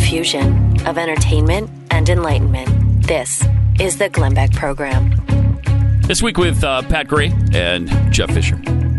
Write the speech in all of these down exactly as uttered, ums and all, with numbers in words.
fusion of entertainment and enlightenment. This is the Glenn Beck Program. This week with uh, Pat Gray and Jeff Fisher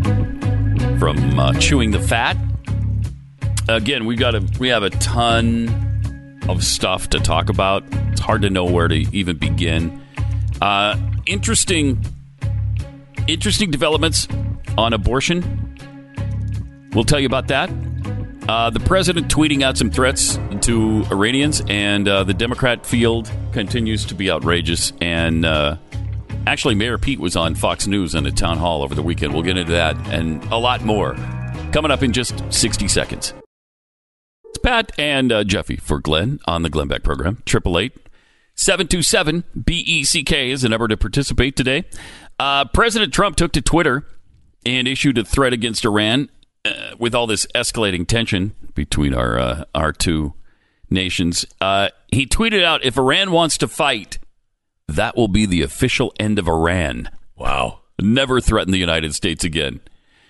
from uh, Chewing the Fat. Again, we got a we have a ton of stuff to talk about. It's hard to know where to even begin. Uh, interesting, interesting developments on abortion. We'll tell you about that. Uh, the president tweeting out some threats to Iranians, and uh, the Democrat field continues to be outrageous. And uh, actually, Mayor Pete was on Fox News in a town hall over the weekend. We'll get into that and a lot more coming up in just sixty seconds. It's Pat and uh, Jeffy for Glenn on the Glenn Beck Program. triple eight seven two seven B E C K is the number to participate today. Uh, President Trump took to Twitter and issued a threat against Iran. Uh, with all this escalating tension between our uh, our two nations, uh, he tweeted out, if Iran wants to fight, that will be the official end of Iran. Wow. Never threaten the United States again.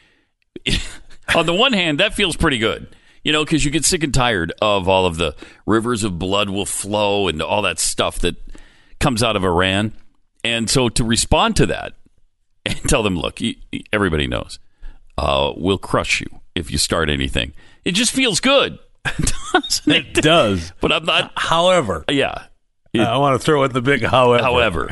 On the one hand, that feels pretty good, you know, because you get sick and tired of all of the rivers of blood will flow and all that stuff that comes out of Iran. And so to respond to that and tell them, look, everybody knows. Uh, we'll crush you if you start anything. It just feels good, doesn't it? It does. But I'm not. However. Yeah. It, I want to throw in the big however. However.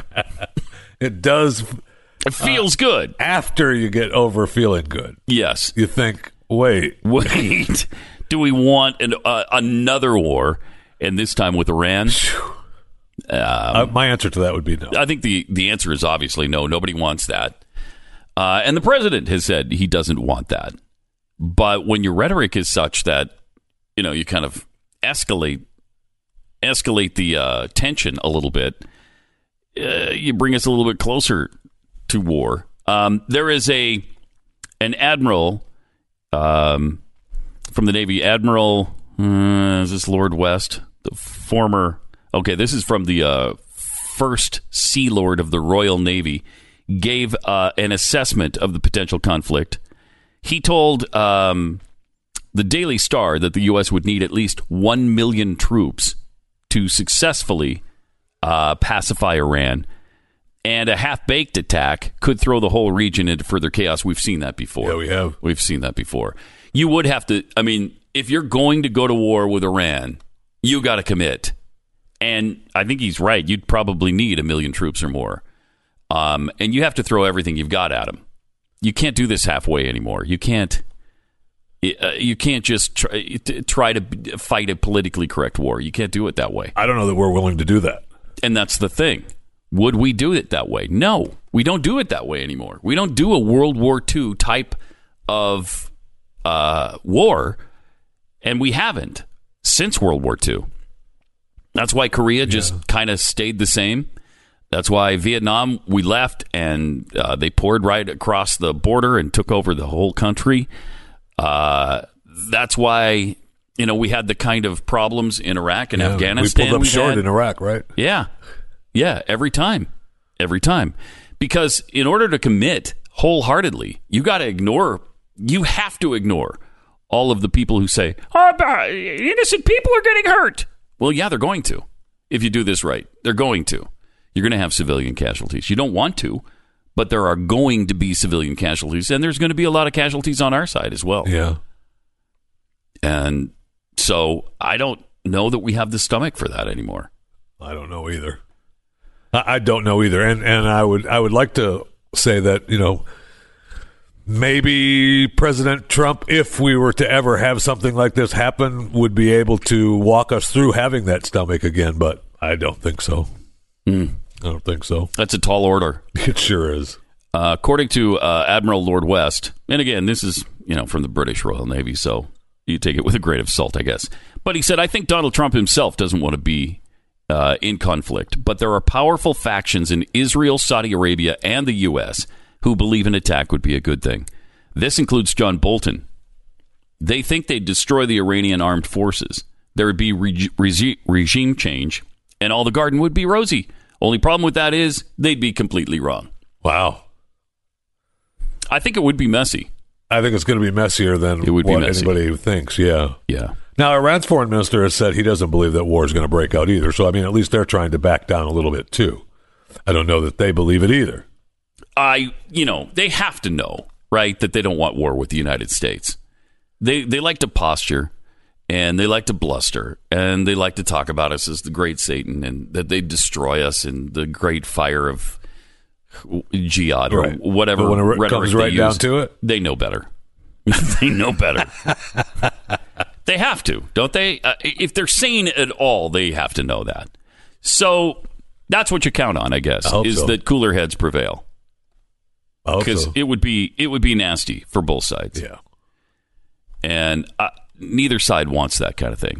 It does. It feels uh, good. After you get over feeling good. Yes. You think, wait. Wait. Do we want an, uh, another war, and this time with Iran? Um, uh, my answer to that would be no. I think the, the answer is obviously no. Nobody wants that. Uh, and the president has said he doesn't want that. But when your rhetoric is such that, you know, you kind of escalate escalate the uh, tension a little bit, uh, you bring us a little bit closer to war. Um, there is a an admiral um, from the Navy, Admiral, uh, is this Lord West? The former, okay, this is from the uh, first Sea Lord of the Royal Navy, gave uh, an assessment of the potential conflict. He told um, the Daily Star that the U S would need at least one million troops to successfully uh, pacify Iran. And a half-baked attack could throw the whole region into further chaos. We've seen that before. Yeah, we have. We've seen that before. You would have to, I mean, if you're going to go to war with Iran, you got to commit. And I think he's right. You'd probably need a million troops or more. Um, and you have to throw everything you've got at them. You can't do this halfway anymore. You can't. Uh, you can't just try, try to fight a politically correct war. You can't do it that way. I don't know that we're willing to do that. And that's the thing. Would we do it that way? No, we don't do it that way anymore. We don't do a World War Two type of uh, war, and we haven't since World War Two. That's why Korea just yeah. kind of stayed the same. That's why Vietnam, we left, and uh, they poured right across the border and took over the whole country. Uh, that's why, you know, we had the kind of problems in Iraq and yeah, Afghanistan. We pulled up short had. in Iraq, right? Yeah. Yeah, every time. Every time. Because in order to commit wholeheartedly, you got to ignore, you have to ignore all of the people who say, oh, innocent people are getting hurt. Well, yeah, they're going to. If you do this right, they're going to. You're going to have civilian casualties. You don't want to, but there are going to be civilian casualties, and there's going to be a lot of casualties on our side as well. Yeah. And so I don't know that we have the stomach for that anymore. I don't know either. I, I don't know either. And and I would I would like to say that, you know, maybe President Trump, if we were to ever have something like this happen, would be able to walk us through having that stomach again, but I don't think so. Mm. I don't think so. That's a tall order. It sure is. Uh, according to uh, Admiral Lord West, and again, this is, you know, from the British Royal Navy, so you take it with a grain of salt, I guess. But he said, I think Donald Trump himself doesn't want to be uh, in conflict, but there are powerful factions in Israel, Saudi Arabia, and the U S who believe an attack would be a good thing. This includes John Bolton. They think they'd destroy the Iranian armed forces. There would be reg- reg- regime change, and all the garden would be rosy. Only problem with that is they'd be completely wrong. Wow. I think it would be messy. I think it's going to be messier than it would what be messy. Anybody thinks, yeah. Yeah. Now, Iran's foreign minister has said he doesn't believe that war is going to break out either. So, I mean, at least they're trying to back down a little bit, too. I don't know that they believe it either. I, you know, they have to know, right, that they don't want war with the United States. They they like to posture, and they like to bluster, and they like to talk about us as the great Satan, and that they destroy us in the great fire of jihad or right. whatever but when it rhetoric comes they right use. down to it, they know better. They know better. They have to, don't they? Uh, if they're sane at all, they have to know that. So that's what you count on, I guess, I is so. that cooler heads prevail. Because so. it would be it would be nasty for both sides. Yeah, and uh, neither side wants that kind of thing.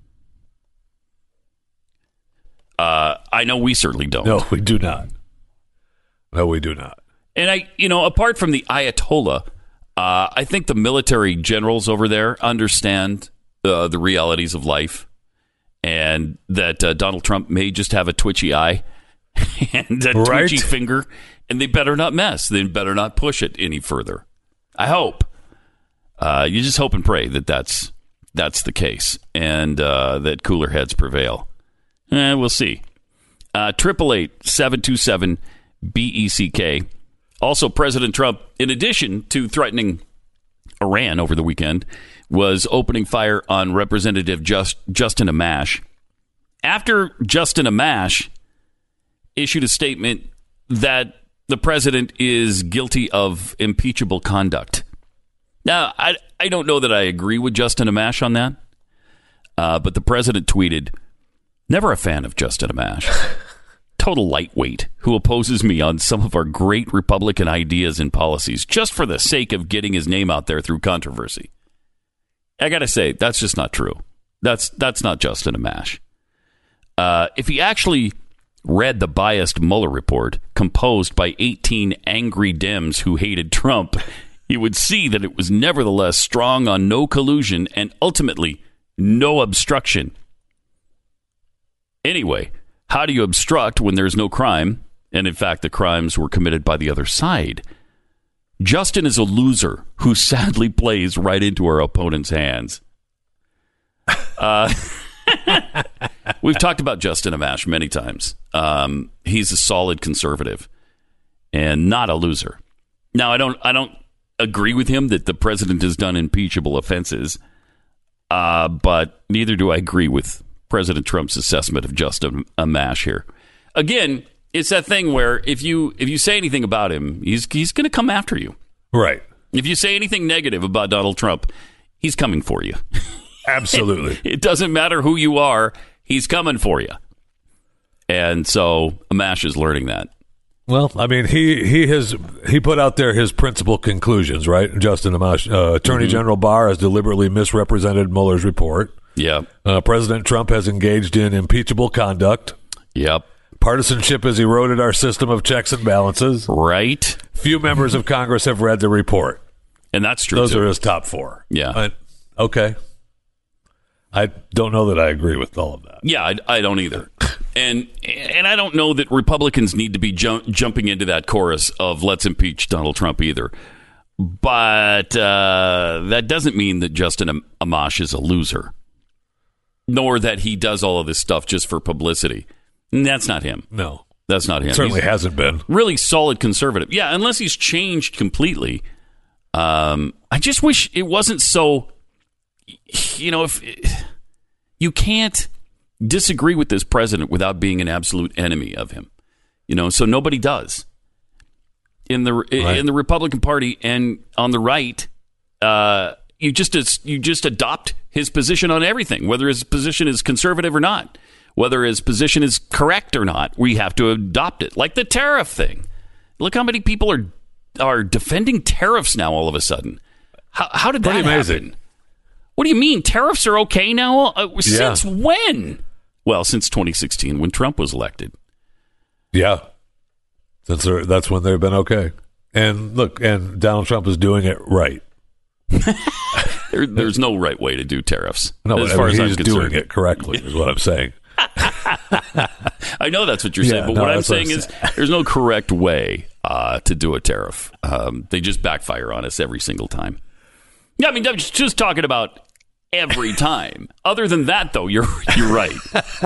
Uh, I know we certainly don't. No, we do not. No, we do not. And I, you know, apart from the Ayatollah, uh, I think the military generals over there understand uh, the realities of life, and that uh, Donald Trump may just have a twitchy eye and a right? twitchy finger, and they better not mess. They better not push it any further. I hope. Uh, you just hope and pray that that's that's the case, and uh, that cooler heads prevail. Eh, we'll see. Triple eight seven two seven B E C K. Also, President Trump, in addition to threatening Iran over the weekend, was opening fire on Representative Just, Justin Amash. After Justin Amash issued a statement that the president is guilty of impeachable conduct. Now, I, I don't know that I agree with Justin Amash on that, uh, but the president tweeted, "Never a fan of Justin Amash. Total lightweight who opposes me on some of our great Republican ideas and policies just for the sake of getting his name out there through controversy." I got to say, that's just not true. That's that's not Justin Amash. Uh, if he actually read the biased Mueller report composed by eighteen angry Dems who hated Trump, he would see that it was nevertheless strong on no collusion and ultimately no obstruction. Anyway, how do you obstruct when there's no crime? And in fact, the crimes were committed by the other side. Justin is a loser who sadly plays right into our opponent's hands. Uh, we've talked about Justin Amash many times. Um, he's a solid conservative and not a loser. Now, I don't, I don't agree with him that the president has done impeachable offenses, uh, but neither do I agree with President Trump's assessment of Justin Amash here. Again, it's that thing where if you if you say anything about him, he's he's going to come after you. Right. If you say anything negative about Donald Trump, he's coming for you. Absolutely. it, it doesn't matter who you are, he's coming for you. And so Amash is learning that. Well, I mean, he he has he put out there his principal conclusions, right? Justin Amash, uh, Attorney mm-hmm. General Barr has deliberately misrepresented Mueller's report. Yeah. Uh, President Trump has engaged in impeachable conduct. Yep. Partisanship has eroded our system of checks and balances. Right. Few members of Congress have read the report. And that's true, Those too. are his top four. Yeah. Uh, okay. I don't know that I agree with all of that. Yeah, I, I don't either. And and I don't know that Republicans need to be jump, jumping into that chorus of let's impeach Donald Trump either. But uh, that doesn't mean that Justin Amash is a loser, nor that he does all of this stuff just for publicity. And that's not him. No. That's not him. It certainly he's hasn't been. Really solid conservative. Yeah, unless he's changed completely. Um, I just wish it wasn't so, you know, if you can't disagree with this president without being an absolute enemy of him. You know, so nobody does. In the right. in the Republican Party and on the right, uh, you just you just adopt his position on everything, whether his position is conservative or not, whether his position is correct or not. We have to adopt it, like the tariff thing. Look how many people are are defending tariffs now. All of a sudden, how, how did that Pretty amazing. happen? What do you mean tariffs are okay now? Uh, yeah. Since when? Well, since twenty sixteen, when Trump was elected. Yeah. Since that's when they've been okay. And look, and Donald Trump is doing it right. there, there's no right way to do tariffs. No, as I far mean, as he's I'm doing concerned. it correctly, is what I'm saying. I know that's what you're Yeah, saying, but no, what I'm that's what saying I'm is there's no correct way uh, to do a tariff. Um, they just backfire on us every single time. Yeah, I mean, I'm just talking about every time. Other than that, though, you're you're right.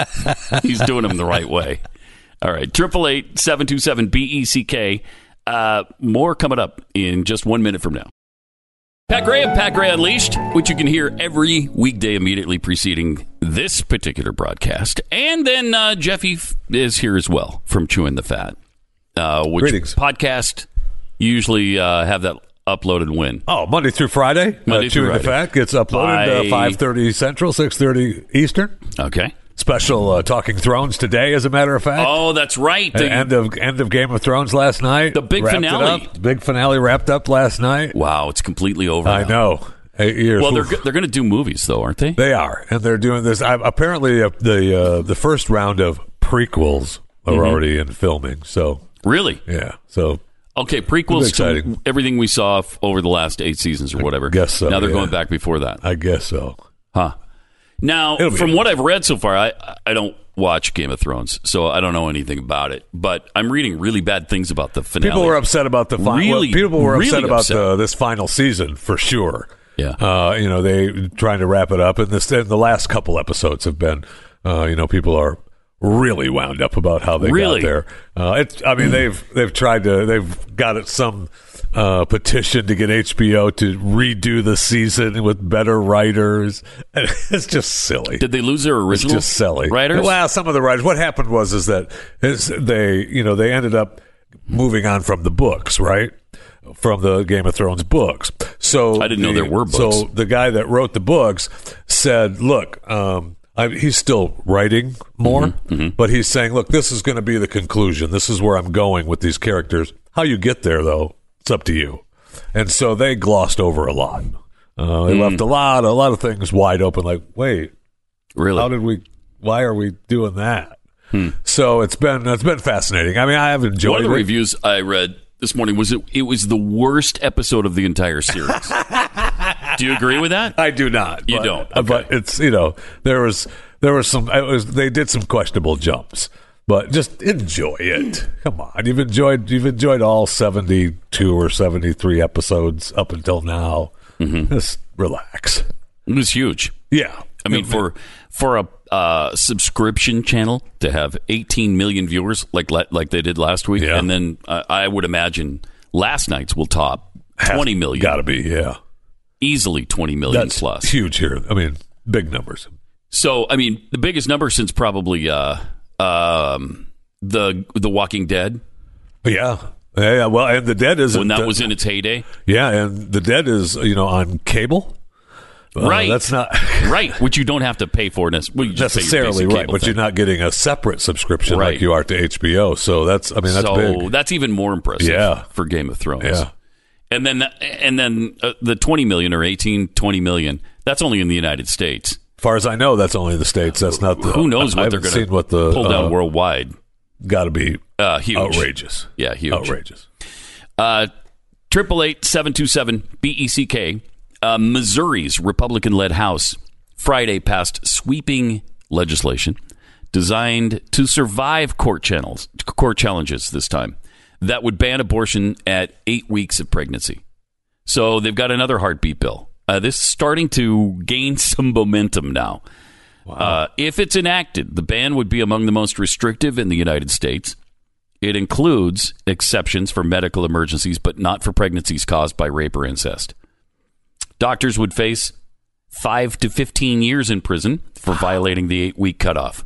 He's doing them the right way. All right, triple eight seven two seven B E C K. Uh, more coming up in just one minute from now. Pat Gray of Pat Gray Unleashed, which you can hear every weekday immediately preceding this particular broadcast. And then uh, Jeffy f- is here as well from Chewing the Fat, uh, which Greetings. podcast you usually uh, have that uploaded when? Oh, Monday through Friday. Monday uh, through Chewing Friday. the Fat gets uploaded By- uh, five thirty Central, six thirty Eastern. Okay. Special uh, Talking Thrones today, as a matter of fact. Oh, that's right. The, end of end of Game of Thrones last night. The big Wrapped it finale. up. Big finale wrapped up last night. wow, it's completely over I now. know. Eight years. Well, they're Oof. go- they're going to do movies, though, aren't they? They are, and they're doing this. I, apparently, uh, the uh, the first round of prequels are Mm-hmm. already in filming. So Really? yeah, so Okay, prequels exciting. to everything we saw f- over the last eight seasons or whatever. guess so, Now they're yeah. going back before that. I guess so. Huh. Now, It'll be- from what I've read so far, I I don't watch Game of Thrones, so I don't know anything about it. But I'm reading really bad things about the finale. People were upset about the final. Really, people were upset really about upset. The, this final season for sure. Yeah. Uh, you know, they trying to wrap it up, and this and the last couple episodes have been. Uh, you know, people are really wound up about how they Really? got there. Uh, it's. I mean, they've they've tried to. They've got it some uh, petition to get H B O to redo the season with better writers. And it's just silly. Did they lose their It's original just silly. writers? Well, some of the writers. What happened was is that is they, you know, they ended up moving on from the books, right? From the Game of Thrones books. So I didn't know the- there were books. So the guy that wrote the books said, "Look, um, I, he's still writing more, Mm-hmm, but he's saying, look, this is going to be the conclusion. This is where I'm going with these characters. How you get there, though, it's up to you." And so they glossed over a lot. Uh, they Mm. left a lot, a lot of things wide open. Like, wait, Really? how did we? Why are we doing that? So it's been it's been fascinating. I mean, I have enjoyed One of the it. reviews I read this morning was it, it was the worst episode of the entire series. Do you agree with that? I do not. You but, don't. uh, But Okay. it's you know there was there was some it was they did some questionable jumps, but just enjoy it. Come on, you've enjoyed you've enjoyed all seventy-two or seventy-three episodes up until now. Mm-hmm. Just relax. It was huge. Yeah, I mean, for for a uh, subscription channel to have eighteen million viewers like like they did last week, Yeah. and then uh, I would imagine last night's will top twenty million. Got to be yeah. Easily twenty million That's plus. huge here. I mean, big numbers. So, I mean, the biggest number since probably uh, um, the the Walking Dead Yeah. Yeah, yeah, well, and the Dead is when that was in its heyday, yeah, and the Dead is you know on cable, Uh, right? That's not right, which you don't have to pay for nec- well, you just pay your necessarily basic right, cable but thing. you're not getting a separate subscription Right. like you are to H B O. So that's, I mean, that's so big. that's even more impressive. Yeah. For Game of Thrones. Yeah. And then, and then uh, the twenty million or eighteen, twenty million, that's only in the United States. As far as I know, that's only the States. That's not the. Who knows I what they're haven't going seen what the to pull down uh, worldwide. Got to be Uh, huge. outrageous. Yeah, huge. Outrageous. Uh, triple eight seven two seven B E C K. Uh, Missouri's Republican-led House Friday passed sweeping legislation designed to survive court channels, court challenges this time that would ban abortion at eight weeks of pregnancy. So they've got another heartbeat bill. Uh, this is starting to gain some momentum now. Uh, if it's enacted, the ban would be among the most restrictive in the United States. It includes exceptions for medical emergencies, but not for pregnancies caused by rape or incest. Doctors would face five to fifteen years in prison for violating the eight-week cutoff.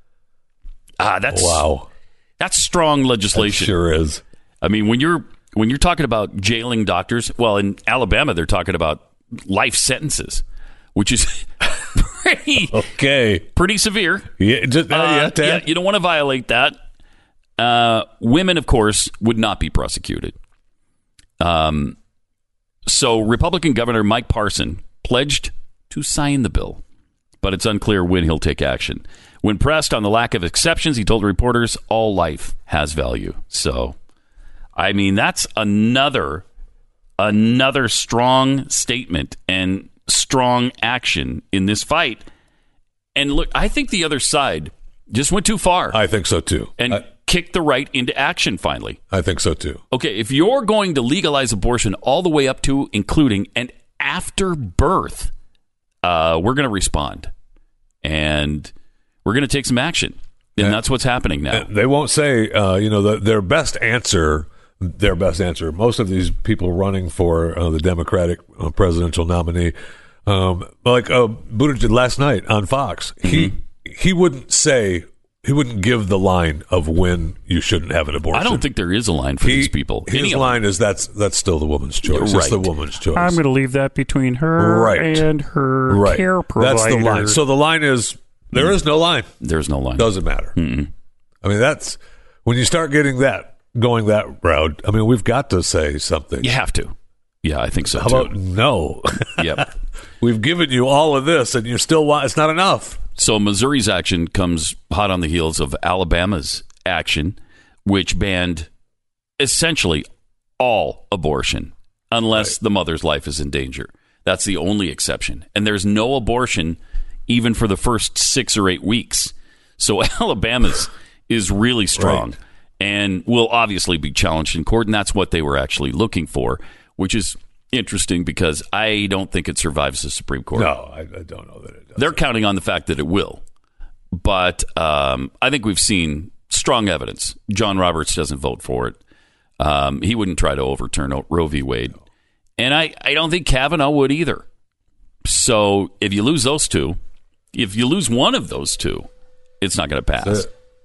Ah, that's Wow. that's strong That legislation. sure is. I mean, when you're when you're talking about jailing doctors, well, in Alabama they're talking about life sentences, which is pretty Okay. pretty severe. Yeah, just, uh, Uh, yeah, Ted. yeah, you don't want to violate that. Uh, women, of course, would not be prosecuted. Um, so Republican Governor Mike Parson pledged to sign the bill, but it's unclear when he'll take action. When pressed on the lack of exceptions, he told reporters, all life has value. So, I mean, that's another another strong statement and strong action in this fight. And look, I think the other side just went too far I think so too. and I, kicked the right into action finally. I think so too. Okay, if you're going to legalize abortion all the way up to, including, and after birth, uh, we're going to respond. And we're going to take some action. And yeah. that's what's happening now. They won't say, uh, you know, the, their best answer, their best answer. Most of these people running for uh, the Democratic uh, presidential nominee, um, like uh, Buttigieg last night on Fox, mm-hmm. he he wouldn't say, he wouldn't give the line of when you shouldn't have an abortion. I don't think there is a line for he, these people. His Any line is that's that's still the woman's choice. Right. It's the woman's choice. I'm going to leave that between her right. and her right. care provider. That's the line. So the line is, there mm. is no line. There's no line. Doesn't matter. Mm-mm. I mean, that's, when you start getting that, going that route, I mean, we've got to say something. You have to. Yeah, I think so, How too. about no? Yep. We've given you all of this, and you're still, it's not enough. So Missouri's action comes hot on the heels of Alabama's action, which banned essentially all abortion unless right. the mother's life is in danger. That's the only exception. And there's no abortion even for the first six or eight weeks. So Alabama's is really strong right. and will obviously be challenged in court. And that's what they were actually looking for, which is interesting because I don't think it survives the Supreme Court. No, I, I don't know that it does. They're counting on the fact that it will. But um, I think we've seen strong evidence. John Roberts doesn't vote for it. Um, he wouldn't try to overturn Roe v. Wade. No. And I, I don't think Kavanaugh would either. So if you lose those two, if you lose one of those two, it's not going to pass.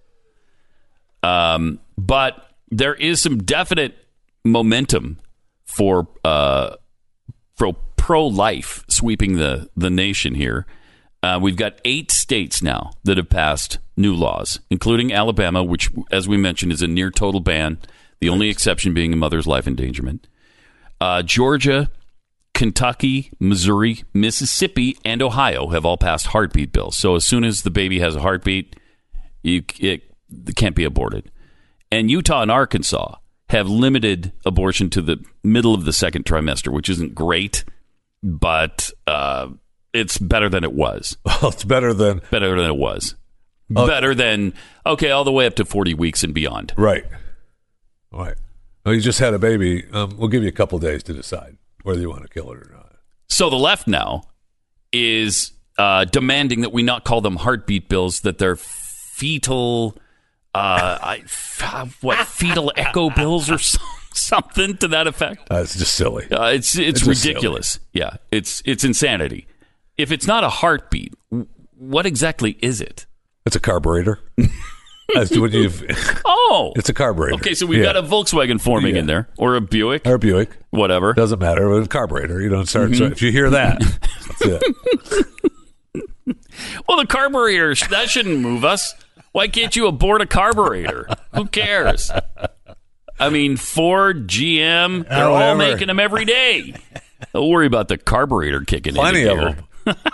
Um, but there is some definite momentum for uh, for pro-life sweeping the, the nation here. Uh, we've got eight states now that have passed new laws, including Alabama, which, as we mentioned, is a near total ban, the only exception being a mother's life endangerment. Uh, Georgia, Kentucky, Missouri, Mississippi, and Ohio have all passed heartbeat bills. So as soon as the baby has a heartbeat, you, it, it can't be aborted. And Utah and Arkansas have limited abortion to the middle of the second trimester, which isn't great, but uh, it's better than it was. Well, it's better than... Better than it was. Uh, better than, okay, all the way up to forty weeks and beyond. Right. Right. Well, you just had a baby. Um, we'll give you a couple days to decide whether you want to kill it or not. So the left now is uh, demanding that we not call them heartbeat bills, that they're fetal... Uh, I, what fetal echo bills or so, something to that effect? Uh, it's just silly. Uh, it's it's, it's ridiculous. Silly. Yeah, it's it's insanity. If it's not a heartbeat, what exactly is it? It's a carburetor. As to when you've oh, it's a carburetor. Okay, so we've yeah. got a Volkswagen forming yeah. in there, or a Buick, or a Buick, whatever. Doesn't matter. It's a carburetor. You don't start. Mm-hmm. So if you hear that, that's it. Well, the carburetor that shouldn't move us. Why can't you abort a carburetor? Who cares? I mean, Ford, G M, they're all making them every day. Don't worry about the carburetor kicking in. Plenty of them.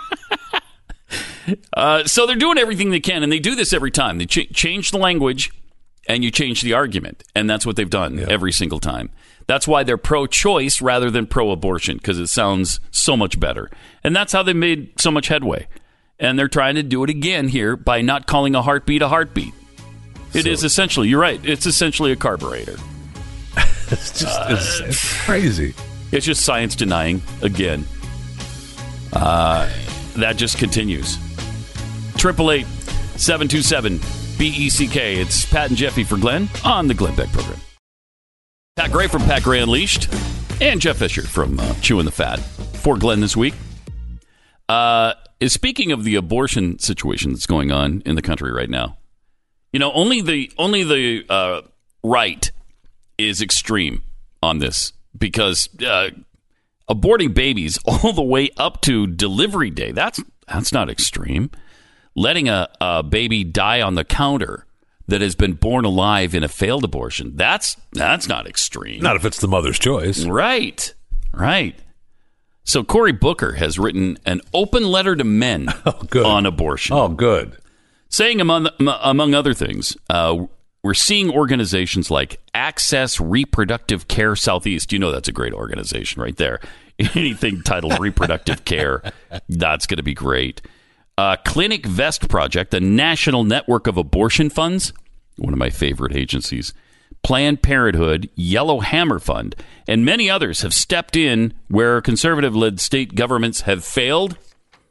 uh, so they're doing everything they can, and they do this every time. They ch- change the language, and you change the argument, and that's what they've done yeah. every single time. That's why they're pro-choice rather than pro-abortion, because it sounds so much better. And that's how they made so much headway. And they're trying to do it again here by not calling a heartbeat a heartbeat. It so, is essentially, you're right, it's essentially a carburetor. It's just uh, it's, it's crazy. It's just science denying again. Uh, that just continues. eight eight eight, seven two seven, B E C K. It's Pat and Jeffy for Glenn on the Glenn Beck program. Pat Gray from Pat Gray Unleashed and Jeff Fisher from uh, Chewing the Fat for Glenn this week. Uh, speaking of the abortion situation that's going on in the country right now, you know, only the only the uh, right is extreme on this because uh, aborting babies all the way up to delivery day, that's that's not extreme. Letting a, a baby die on the counter that has been born alive in a failed abortion, that's that's not extreme. Not if it's the mother's choice. Right, right. So Cory Booker has written an open letter to men oh, good. on abortion. Oh, good. Saying, among, among other things, uh, we're seeing organizations like Access Reproductive Care Southeast. You know that's a great organization right there. Anything titled Reproductive Care, that's going to be great. Uh, Clinic Vest Project, the National Network of Abortion Funds, one of my favorite agencies. Planned Parenthood, Yellow Hammer Fund, and many others have stepped in where conservative-led state governments have failed.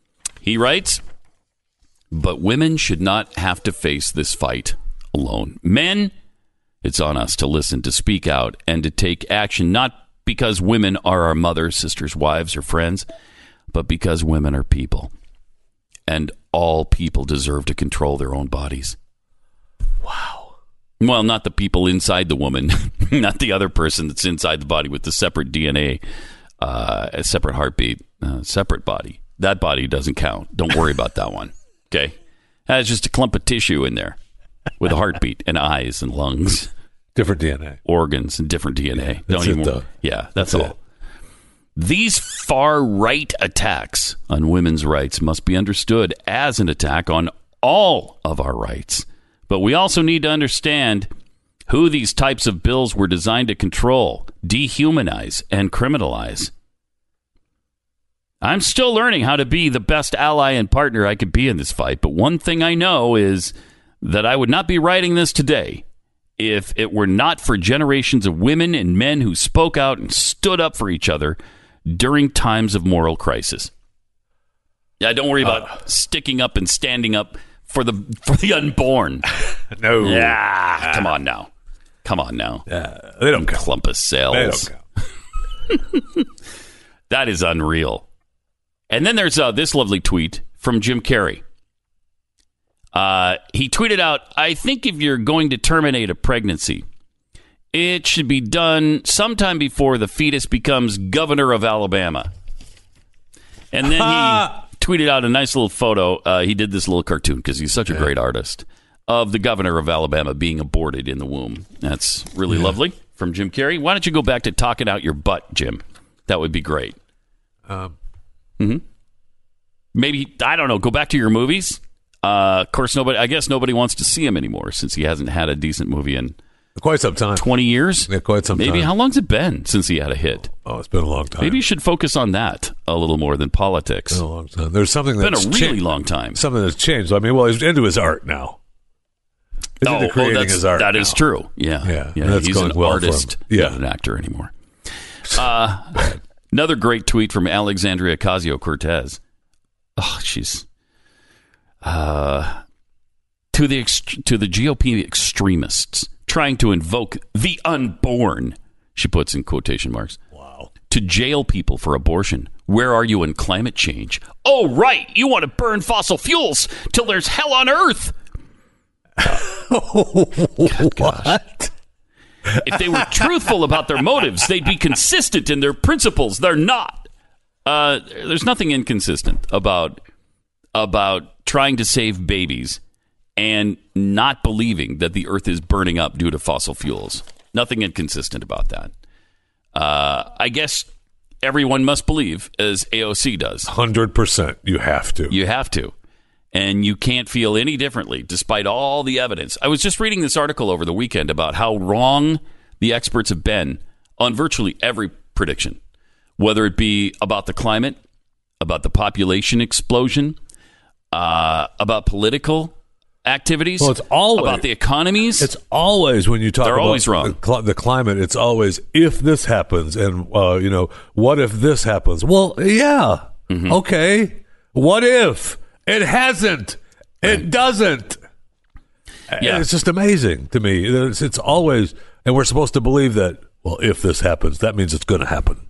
He writes, but women should not have to face this fight alone. Men, it's on us to listen, to speak out, and to take action, not because women are our mothers, sisters, wives, or friends, but because women are people. And all people deserve to control their own bodies. Wow. Well, not the people inside the woman, not the other person that's inside the body with the separate D N A, uh, a separate heartbeat, uh, separate body. That body doesn't count. Don't worry about that one. Okay? That's just a clump of tissue in there with a heartbeat and eyes and lungs. Different D N A. Organs and different D N A. Yeah, Don't that's even. it, though. Yeah, that's, That's all. it. These far-right attacks on women's rights must be understood as an attack on all of our rights. But we also need to understand who these types of bills were designed to control, dehumanize, and criminalize. I'm still learning how to be the best ally and partner I could be in this fight, but one thing I know is that I would not be writing this today if it were not for generations of women and men who spoke out and stood up for each other during times of moral crisis. Yeah, don't worry about uh, sticking up and standing up for the for the unborn. No. Yeah, ah. come on now. Come on now. Uh, they don't count. Clump of cells. They don't count. That is unreal. And then there's uh, this lovely tweet from Jim Carrey. Uh, he tweeted out, I think if you're going to terminate a pregnancy, it should be done sometime before the fetus becomes governor of Alabama. And then he tweeted out a nice little photo. Uh, he did this little cartoon because he's such a yeah. great artist of the governor of Alabama being aborted in the womb. That's really yeah. lovely from Jim Carrey. Why don't you go back to talking out your butt, Jim? That would be great. Um, mm-hmm. Maybe, I don't know, go back to your movies. Uh, of course, nobody. I guess nobody wants to see him anymore since he hasn't had a decent movie in quite some time. twenty years? Yeah, quite some Maybe, time. Maybe, how long's it been since he had a hit? Oh, it's been a long time. Maybe you should focus on that a little more than politics. It's been a long time. There's something that's been a really cha- long time. Something that's changed. I mean, well, he's into his art now. He's oh, into creating oh, that's, his art that now. is true. Yeah, yeah, yeah. That's He's going an well artist, for him. Yeah. not an actor anymore. Uh, another great tweet from Alexandria Ocasio-Cortez. Oh, she's uh, to the ext- to the G O P extremists trying to invoke the unborn. She puts in quotation marks. Wow. To jail people for abortion. Where are you in climate change? Oh, right. You want to burn fossil fuels till there's hell on Earth. God, what? If they were truthful about their motives, they'd be consistent in their principles. They're not. Uh, there's nothing inconsistent about about trying to save babies and not believing that the Earth is burning up due to fossil fuels. Nothing inconsistent about that. Uh, I guess everyone must believe, as A O C does. one hundred percent. You have to. You have to. And you can't feel any differently, despite all the evidence. I was just reading this article over the weekend about how wrong the experts have been on virtually every prediction, whether it be about the climate, about the population explosion, uh, about political activities, well, it's always, about the economies. It's always when you talk They're about always wrong. The, cl- the climate, it's always if this happens and, uh, you know, what if this happens? Well, yeah. Mm-hmm. Okay. What if? It hasn't. It right. doesn't. Yeah. It's just amazing to me. It's, it's always, and we're supposed to believe that, well, if this happens, that means it's going to happen.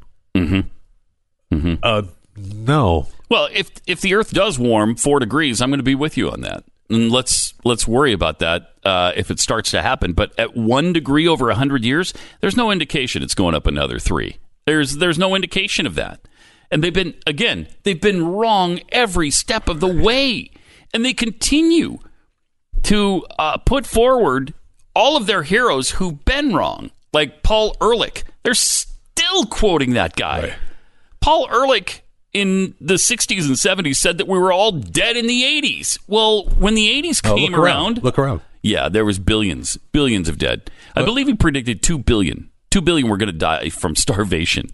Mm-hmm. Mm-hmm. Uh, no. Well, if if the Earth does warm four degrees, I'm going to be with you on that. And let's let's worry about that uh, if it starts to happen. But at one degree over a hundred years, there's no indication it's going up another three. There's there's no indication of that. And they've been, again, they've been wrong every step of the way. And they continue to uh, put forward all of their heroes who've been wrong, like Paul Ehrlich. They're still quoting that guy. Right. Paul Ehrlich in the sixties and seventies said that we were all dead in the eighties. Well, when the eighties oh, came look around. around... Look around. Yeah, there was billions, billions of dead. I believe he predicted two billion. Two billion were going to die from starvation.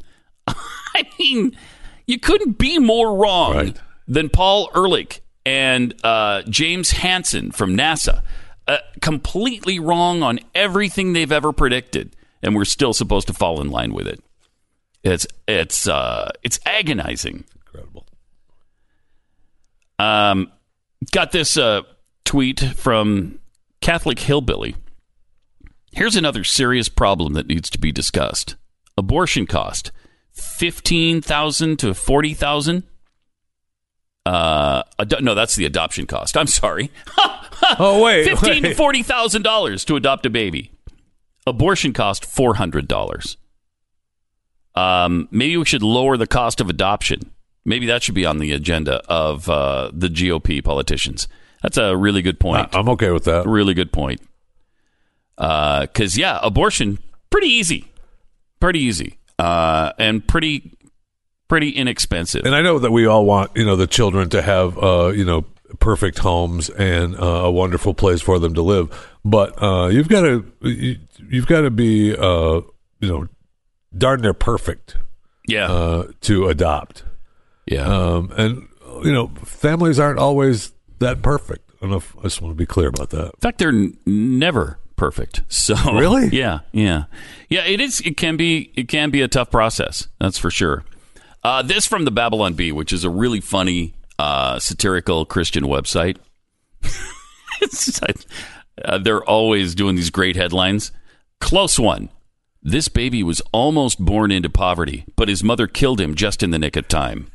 I mean... You couldn't be more wrong right. than Paul Ehrlich and uh, James Hansen from NASA. Uh, completely wrong on everything they've ever predicted, and we're still supposed to fall in line with it. It's it's uh, it's agonizing. Incredible. Um, got this uh, tweet from Catholic Hillbilly. Here's another serious problem that needs to be discussed. Abortion cost fifteen thousand to forty thousand. Uh, ad- no, that's the adoption cost. I'm sorry. Oh wait, fifteen wait. to forty thousand dollars to adopt a baby. Abortion cost four hundred dollars. Um, maybe we should lower the cost of adoption. Maybe that should be on the agenda of uh, the G O P politicians. That's a really good point. I'm okay with that. Really good point. Because, uh, yeah, abortion, pretty easy. Pretty easy. Uh, and pretty pretty inexpensive. And I know that we all want, you know, the children to have, uh, you know, perfect homes and uh, a wonderful place for them to live. But uh, you've got to you, you've got to be, uh, you know, darn near perfect. Yeah. Uh, to adopt. Yeah. Um, and, you know, families aren't always that perfect. I don't know if, I just want to be clear about that. In fact, they're n- never perfect. So really, yeah, yeah, yeah. It is. It can be. It can be a tough process. That's for sure. Uh, this from the Babylon Bee, which is a really funny uh, satirical Christian website. it's, uh, they're always doing these great headlines. Close one. This baby was almost born into poverty, but his mother killed him just in the nick of time.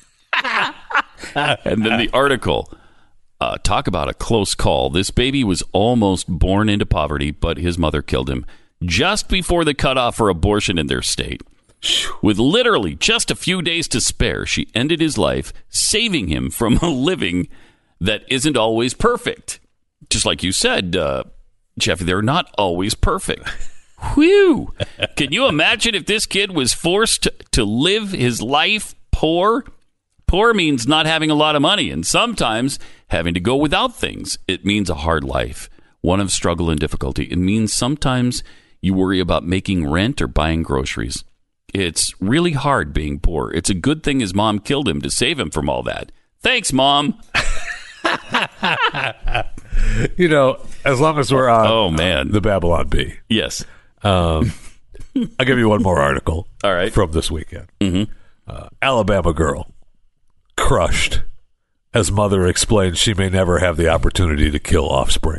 And then the article. Uh, talk about a close call. This baby was almost born into poverty, but his mother killed him just before the cutoff for abortion in their state. With literally just a few days to spare, she ended his life, saving him from a living that isn't always perfect. Just like you said, uh, Jeffy, they're not always perfect. Whew. Can you imagine if this kid was forced to live his life poor? Poor means not having a lot of money, and sometimes having to go without things. It means a hard life, one of struggle and difficulty. It means sometimes you worry about making rent or buying groceries. It's really hard being poor. It's a good thing his mom killed him to save him from all that. Thanks, Mom. You know, as long as we're on oh, man. the Babylon Bee. Yes. Um, I'll give you one more article all right. from this weekend. Mm-hmm. Uh, Alabama girl crushed as mother explains she may never have the opportunity to kill offspring.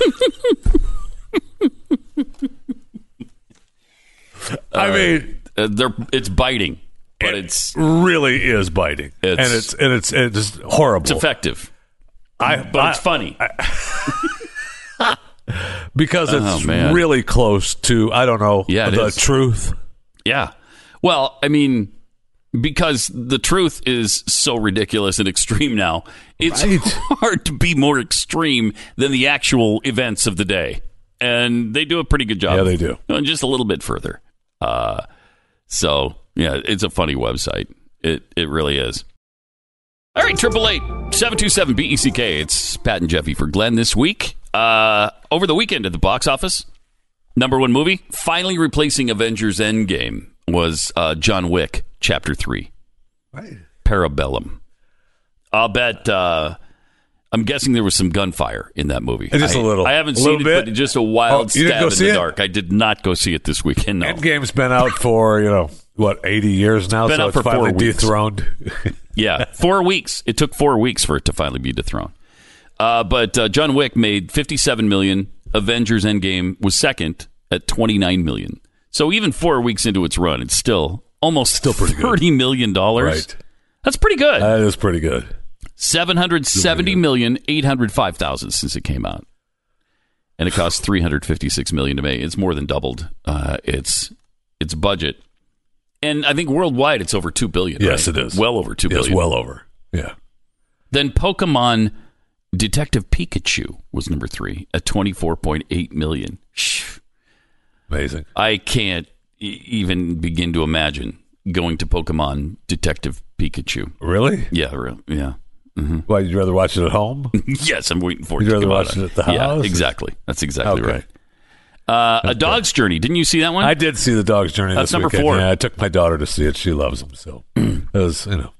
I right. mean, uh, they're, it's biting, but it it's really is biting, it's, and it's and it's it's horrible. It's effective, I, but I, it's funny I, because it's oh, really close to I don't know yeah, the is. truth. Yeah, well, I mean. Because the truth is so ridiculous and extreme now, it's right. hard to be more extreme than the actual events of the day. And they do a pretty good job. Yeah, they do. Going just a little bit further. Uh, so, yeah, it's a funny website. It it really is. All right, triple eight, seven two seven, B E C K. It's Pat and Jeffy for Glenn this week. Uh, over the weekend at the box office, number one movie, finally replacing Avengers Endgame, was uh, John Wick. Chapter three, right. Parabellum. I'll bet. Uh, I'm guessing there was some gunfire in that movie. Just I, a little. I haven't a seen it, bit. but just a wild oh, you stab go in see the it? dark. I did not go see it this weekend. No. Endgame's been out for you know what eighty years now, Been so out it's for finally four weeks. dethroned. Yeah, four weeks. It took four weeks for it to finally be dethroned. Uh, but uh, John Wick made fifty-seven million dollars. Avengers Endgame was second at twenty-nine million dollars. So even four weeks into its run, it's still. Almost Still pretty good. thirty million dollars. Right. That's pretty good. That is pretty good. seven hundred seventy million, eight hundred five thousand since it came out. And it cost three hundred fifty-six million dollars to make. It's more than doubled uh, its its budget. And I think worldwide it's over two billion dollars. Yes, right? it is. Well over two yes, billion dollars. well over. Yeah. Then Pokemon Detective Pikachu was number three at twenty-four point eight million dollars. Amazing. I can't e- even begin to imagine going to Pokemon Detective Pikachu. Really? Yeah, real, yeah. Mm-hmm. Why, you'd rather watch it at home? Yes, I'm waiting for it You'd to rather come watch out. it at the house? Yeah, exactly. That's exactly Okay. right. Uh, A Dog's Journey. Didn't you see that one? I did see The Dog's Journey That's this number weekend. four. Yeah, I took my daughter to see it. She loves them, so it was, you know.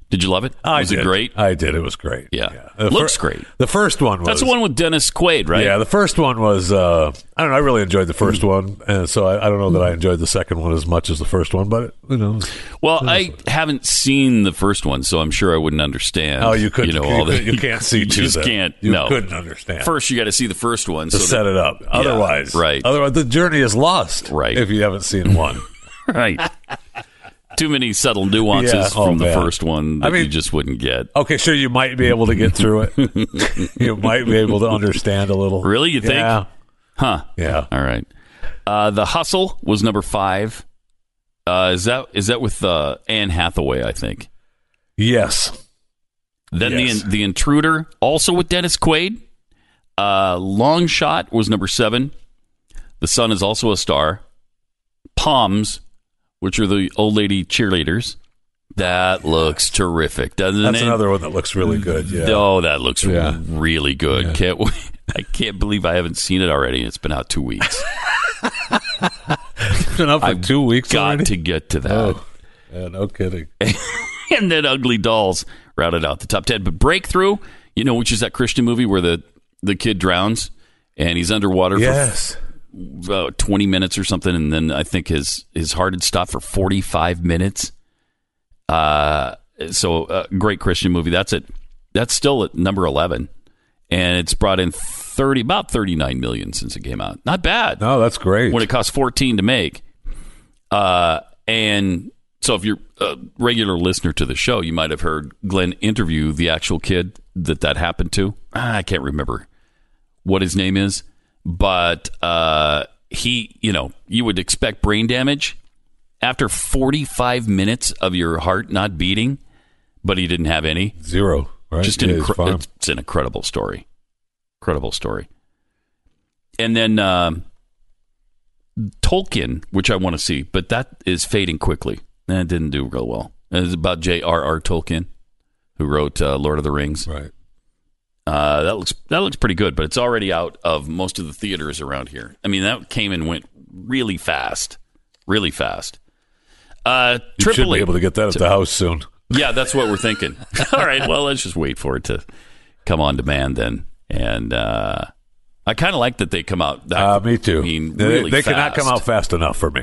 Did you love it? I was did. it great? I did. It was great. Yeah. The Looks fir- great. The first one was... That's the one with Dennis Quaid, right? Yeah, the first one was... Uh, I don't know. I really enjoyed the first one, and so I, I don't know that I enjoyed the second one as much as the first one, but, you know... Well, I haven't seen the first one, so I'm sure I wouldn't understand. Oh, you couldn't. You, know, you, all the, you can't see you two just then. can't. You no. couldn't understand. First, you got to see the first one. to so set that, it up. Otherwise... right. Otherwise, the journey is lost. Right. If you haven't seen one. Right. Too many subtle nuances Yeah. Oh, from the man. first one that I mean- you just wouldn't get. Okay, sure, you might be able to get through it. You might be able to understand a little. Really? You think? Yeah. Huh. Yeah. All right. Uh, the Hustle was number five. Uh, is that is that with uh, Anne Hathaway, I think? Yes. Then Yes. the the Intruder, also with Dennis Quaid. Uh, Long Shot was number seven. The Sun is also a star. Palms, which are the old lady cheerleaders. That looks terrific, doesn't That's it? another one that looks really good. Yeah. Oh, that looks Yeah. really good. Yeah. Can't wait. I can't believe I haven't seen it already. It's been out two weeks. It's been up for I've two weeks Got already? to get to that. Oh, yeah, no kidding. And then Ugly Dolls rounded out the top ten. But Breakthrough, you know, which is that Christian movie where the, the kid drowns and he's underwater Yes. for uh, twenty minutes or something. And then I think his, his heart had stopped for forty-five minutes. Uh, so uh, great Christian movie. That's it. That's still at number eleven. And it's brought in thirty, about thirty-nine million since it came out. Not bad. No, that's great. When it cost fourteen to make. Uh, and so if you're a regular listener to the show, you might have heard Glenn interview the actual kid that that happened to. Ah, I can't remember what his name is, but uh, he, you know, you would expect brain damage after forty-five minutes of your heart not beating, but he didn't have any. Zero. Right? Just an Yeah, it's incre- fine. it's, it's an incredible story. Incredible story. And then um, Tolkien, which I want to see, but that is fading quickly. And it didn't do real well. It's about J R R. Tolkien, who wrote uh, Lord of the Rings. Right. Uh, that looks that looks pretty good, but it's already out of most of the theaters around here. I mean, that came and went really fast, really fast. Uh, You should Triple be A- able to get that at the house soon. Yeah, that's what we're thinking. All right, well, let's just wait for it to come on demand then. And uh, I kind of like that they come out. That, Uh, me too. I mean, they really they cannot fast. come out fast enough for me.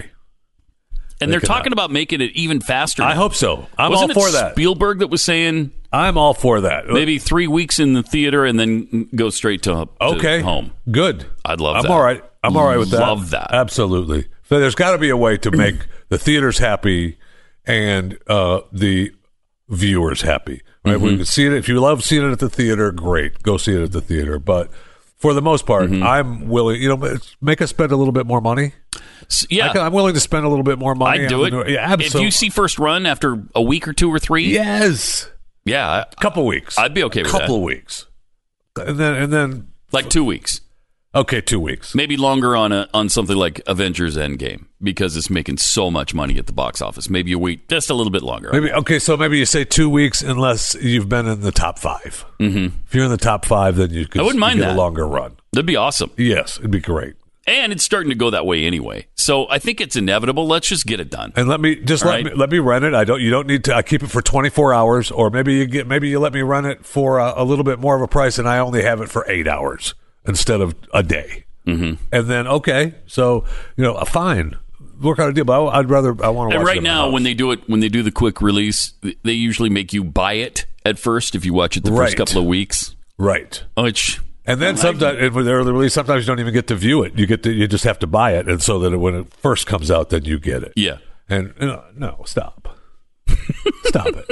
And they they're cannot. talking about making it even faster. I hope so. I'm Wasn't all for it that. Spielberg that was saying I'm all for that. maybe three weeks in the theater and then go straight to, to Okay. home. Good. I'd love I'm that. all right. I'm all right with that. Love that. Absolutely. So there's got to be a way to make the theaters happy and uh, the viewers happy. Right? Mm-hmm. We can see it. If you love seeing it at the theater, great. Go see it at the theater. But for the most part, Mm-hmm. I'm willing. You know, make us spend a little bit more money. S- Yeah, I can, I'm willing to spend a little bit more money. I'd do it. on the- Yeah, If absolutely. you see first run after a week or two or three, yes, yeah, I- couple weeks. I'd be okay with couple that. weeks, and then and then like two weeks. okay, two weeks. Maybe longer on a, on something like Avengers Endgame because it's making so much money at the box office. Maybe you wait just a little bit longer. Maybe okay, so maybe you say two weeks unless you've been in the top 5 Mm-hmm. If you're in the top five, then you could I wouldn't mind you get that. a longer run. That'd be awesome. Yes, it'd be great. And it's starting to go that way anyway. So I think it's inevitable. Let's just get it done. And let me just All let right. me let me rent it. I don't. You don't need to. I keep it for twenty-four hours, or maybe you get maybe you let me run it for a, a little bit more of a price, and I only have it for eight hours instead of a day. Mm-hmm. And then okay, so you know, fine, work out a deal. But I, I'd rather I want to. And watch right it in the now, house. when they do it, when they do the quick release, they usually make you buy it at first if you watch it the Right. first couple of weeks. right. Which And then I like sometimes, and with the early release, sometimes you don't even get to view it. You get to, you just have to buy it, and so that when it first comes out, then you get it. Yeah. And you know, no, stop, stop it.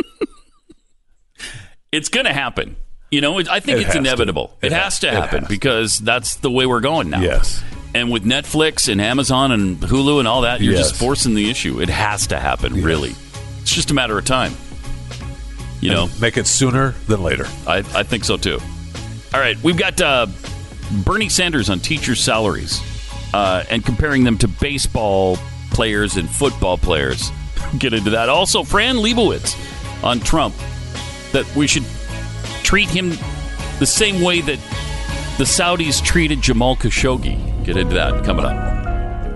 It's going to happen. You know, it, I think It it's has to. inevitable. It, It has has- to it happen has to. because that's the way we're going now. Yes. And with Netflix and Amazon and Hulu and all that, you're Yes. just forcing the issue. It has to happen, really. It's just a matter of time. You know, Make it sooner than later. I, I think so too. All right, we've got uh, Bernie Sanders on teachers' salaries uh, and comparing them to baseball players and football players. Get into that. Also, Fran Lebowitz on Trump, that we should treat him the same way that the Saudis treated Jamal Khashoggi. Get into that coming up.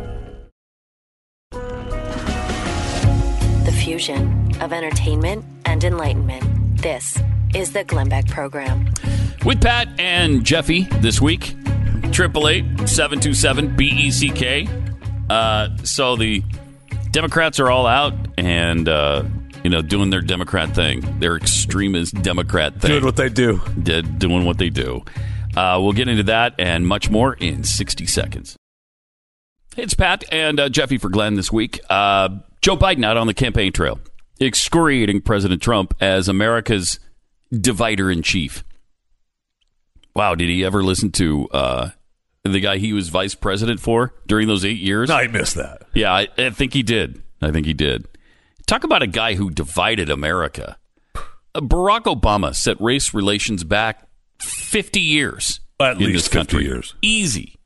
The fusion of entertainment and and enlightenment. This is the Glenn Beck Program. With Pat and Jeffy this week, eight eight eight, seven two seven, B E C K. Uh, so the Democrats are all out and, uh, you know, doing their Democrat thing, their extremist Democrat thing. Doing what they do. D- doing what they do. Uh, we'll get into that and much more in sixty seconds. It's Pat and uh, Jeffy for Glenn this week. Uh, Joe Biden out on the campaign trail, excoriating President Trump as America's divider-in-chief. Wow, did he ever listen to uh, the guy he was vice president for during those eight years? I missed that. Yeah, I, I think he did. I think he did. Talk about a guy who divided America. Uh, Barack Obama set race relations back fifty years. At in least this country. fifty years. Easy.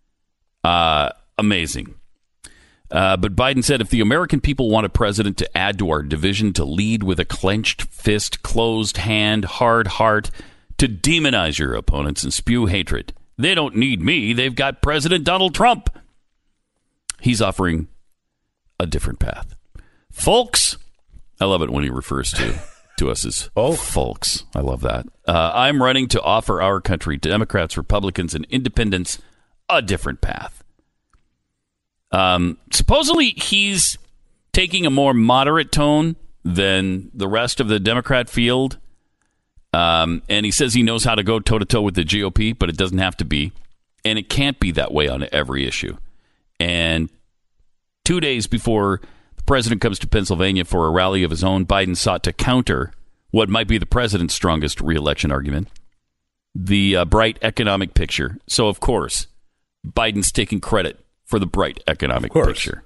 Uh, amazing. Uh, but Biden said if the American people want a president to add to our division, to lead with a clenched fist, closed hand, hard heart, to demonize your opponents and spew hatred, they don't need me. They've got President Donald Trump. He's offering a different path. Folks, I love it when he refers to, to us as oh. folks. I love that. Uh, I'm running to offer our country, Democrats, Republicans, and independents, a different path. Um, supposedly, he's taking a more moderate tone than the rest of the Democrat field. Um, and he says he knows how to go toe-to-toe with the G O P, but it doesn't have to be. And it can't be that way on every issue. And two days before the president comes to Pennsylvania for a rally of his own, Biden sought to counter what might be the president's strongest reelection argument, the uh, bright economic picture. So, of course, Biden's taking credit for the bright economic picture.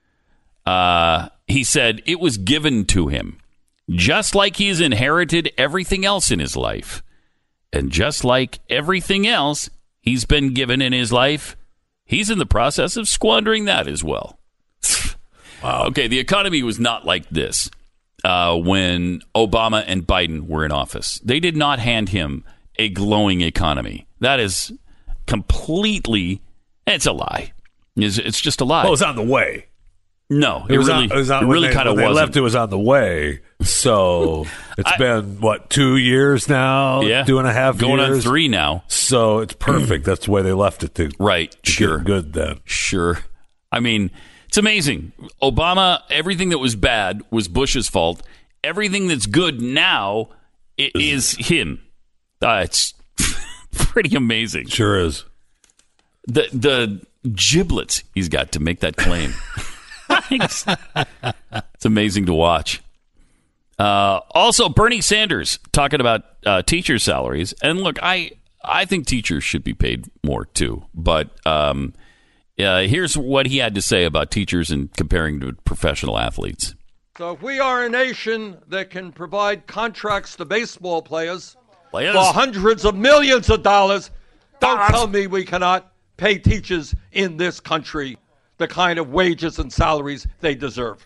Uh, he said it was given to him, just like he's inherited everything else in his life. And just like everything else he's been given in his life, he's in the process of squandering that as well. Wow. Okay, the economy was not like this uh, when Obama and Biden were in office. They did not hand him a glowing economy. That is completely, it's a lie. It's, it's just a lie. Well, it was on the way. No, it, it was really, on, it, was on, it really kind of wasn't. When they left, it was on the way. So it's I, been, what, two years now? Yeah. Two and a half Going years? on three now. So it's perfect. That's the way they left it to, right. to Sure. get good then. Sure. I mean, it's amazing. Obama, everything that was bad was Bush's fault. Everything that's good now it is him. Uh, it's pretty amazing. Sure is. The the giblets he's got to make that claim. it's, it's amazing to watch. Uh, also, Bernie Sanders talking about uh, teacher salaries. And look, I, I think teachers should be paid more too. But um, uh, here's what he had to say about teachers and comparing to professional athletes. So if we are a nation that can provide contracts to baseball players, players. for hundreds of millions of dollars, don't tell me we cannot pay teachers in this country the kind of wages and salaries they deserve.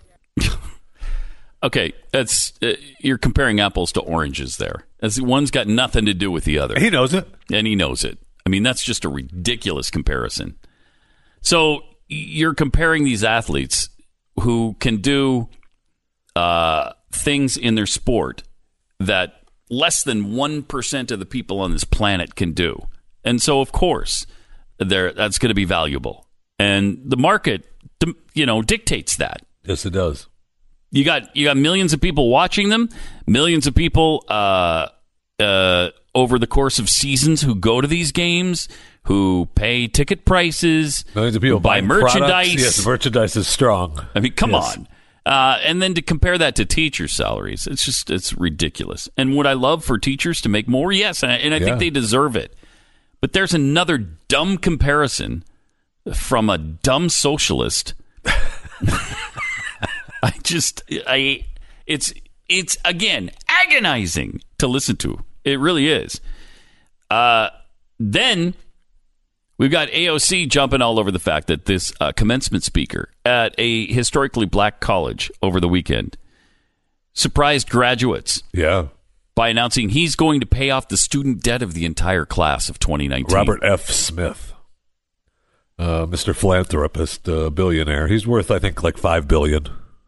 Okay, that's uh, you're comparing apples to oranges there. As one's got nothing to do with the other. He knows it. And he knows it. I mean, that's just a ridiculous comparison. So you're comparing these athletes who can do uh, things in their sport that less than one percent of the people on this planet can do. And so, of course, there that's going to be valuable. And the market, you know, dictates that. Yes, it does. You got you got millions of people watching them, millions of people uh, uh, over the course of seasons who go to these games, who pay ticket prices, millions of people buy merchandise. Products. Yes, the merchandise is strong. I mean, come yes. on. Uh, and then to compare that to teacher salaries, it's just it's ridiculous. And would I love for teachers to make more? Yes, and I, and I yeah. think they deserve it. But there's another dumb comparison from a dumb socialist. I just, I, it's, it's again agonizing to listen to. It really is. Uh, then we've got A O C jumping all over the fact that this uh, commencement speaker at a historically black college over the weekend surprised graduates. Yeah. By announcing he's going to pay off the student debt of the entire class of twenty nineteen. Robert F. Smith, uh, Mister Philanthropist, uh, billionaire. He's worth, I think, like five billion dollars.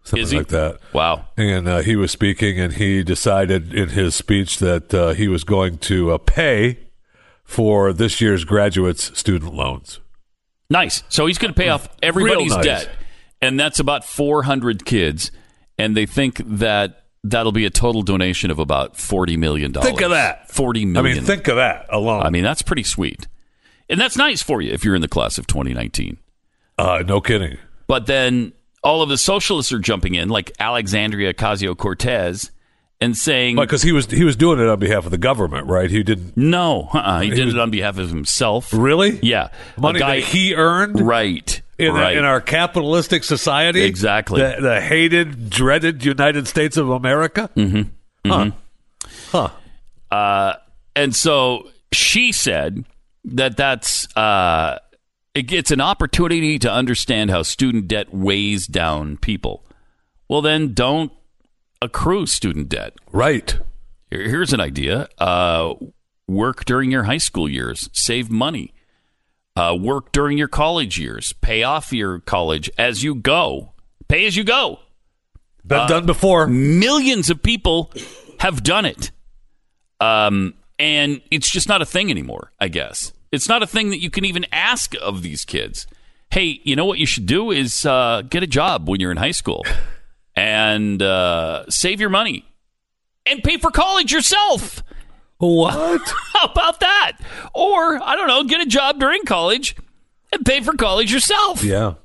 something Is he? like that. Wow. And uh, he was speaking, and he decided in his speech that uh, he was going to uh, pay for this year's graduates' student loans. Nice. So he's going to pay off everybody's Real nice. debt, and that's about four hundred kids, and they think that that'll be a total donation of about forty million dollars. Think of that. forty I million mean, think of that alone. I mean, that's pretty sweet. And that's nice for you if you're in the class of twenty nineteen. uh, no kidding. But then all of the socialists are jumping in, like Alexandria Ocasio-Cortez, and saying, Because he was he was doing it on behalf of the government, right? He didn't no, uh-uh, he, He did was- it on behalf of himself. really. Yeah. Money A guy, that he earned, right. in, right. in our capitalistic society, Exactly. the, the hated, dreaded United States of America. Mm-hmm. Huh. Huh. Uh, and so she said that that's uh, it gets an opportunity to understand how student debt weighs down people. Well, then don't accrue student debt. Right. Here- Here's an idea: uh, work during your high school years, save money. Uh, work during your college years, pay off your college as you go. Pay as you go. Been done before. Millions of people have done it. Um, and it's just not a thing anymore, I guess. It's not a thing that you can even ask of these kids. Hey, you know what you should do is uh, get a job when you're in high school and uh, save your money and pay for college yourself. What? How about that? Or, I don't know, get a job during college and pay for college yourself. Yeah.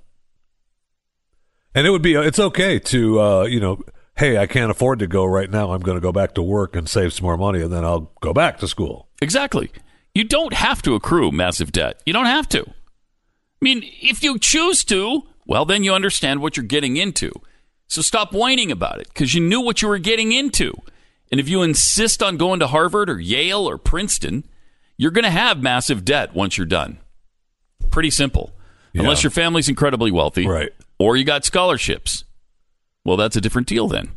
And it would be, it's okay to, uh, you know, hey, I can't afford to go right now. I'm going to go back to work and save some more money, and then I'll go back to school. Exactly. You don't have to accrue massive debt. You don't have to. I mean, if you choose to, well, then you understand what you're getting into. So stop whining about it because you knew what you were getting into. And if you insist on going to Harvard or Yale or Princeton, you're going to have massive debt once you're done. Pretty simple. Yeah. Unless your family's incredibly wealthy. Right. Or you got scholarships. Well, that's a different deal then.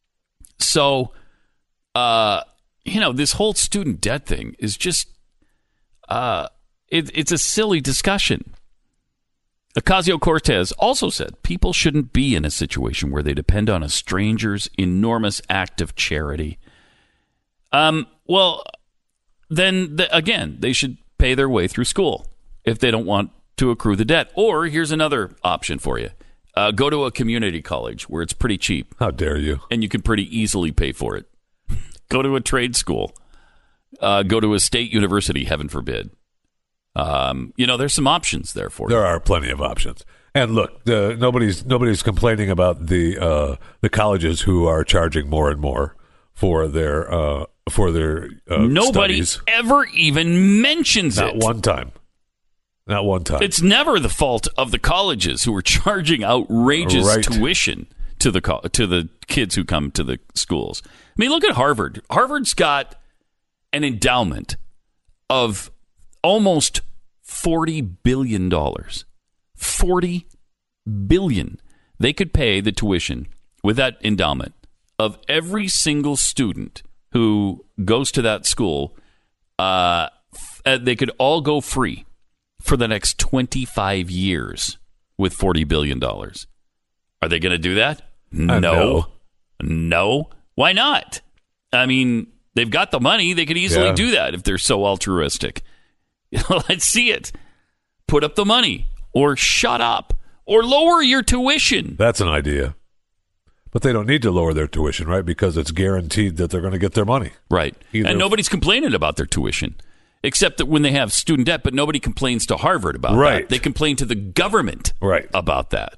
So, uh, you know, this whole student debt thing is just, uh, it, it's a silly discussion. Ocasio-Cortez also said people shouldn't be in a situation where they depend on a stranger's enormous act of charity. Um, well, then, the, again, they should pay their way through school if they don't want to accrue the debt. Or here's another option for you. Uh, go to a community college where it's pretty cheap How dare you? and you can pretty easily pay for it. Go to a trade school. Uh, go to a state university, heaven forbid. Um, you know, there's some options there for you. There are plenty of options. And look, the, nobody's nobody's complaining about the uh, the colleges who are charging more and more for their uh, for their uh, Nobody studies. ever even mentions Not it. one time. Not one time. It's never the fault of the colleges who are charging outrageous Right. tuition to the co- to the kids who come to the schools. I mean, look at Harvard. Harvard's got an endowment of almost forty billion dollars. forty billion dollars. They could pay the tuition with that endowment of every single student who goes to that school. Uh, f- they could all go free for the next twenty-five years with forty billion dollars. Are they going to do that? Uh, No. No. Why not? I mean, they've got the money. They could easily Yeah. do that if they're so altruistic. Let's see it. Put up the money or shut up or lower your tuition. That's an idea. But they don't need to lower their tuition, right? Because it's guaranteed that they're going to get their money. Right. Either- And nobody's complaining about their tuition. Except that when they have student debt, but nobody complains to Harvard about Right. that. They complain to the government Right. about that.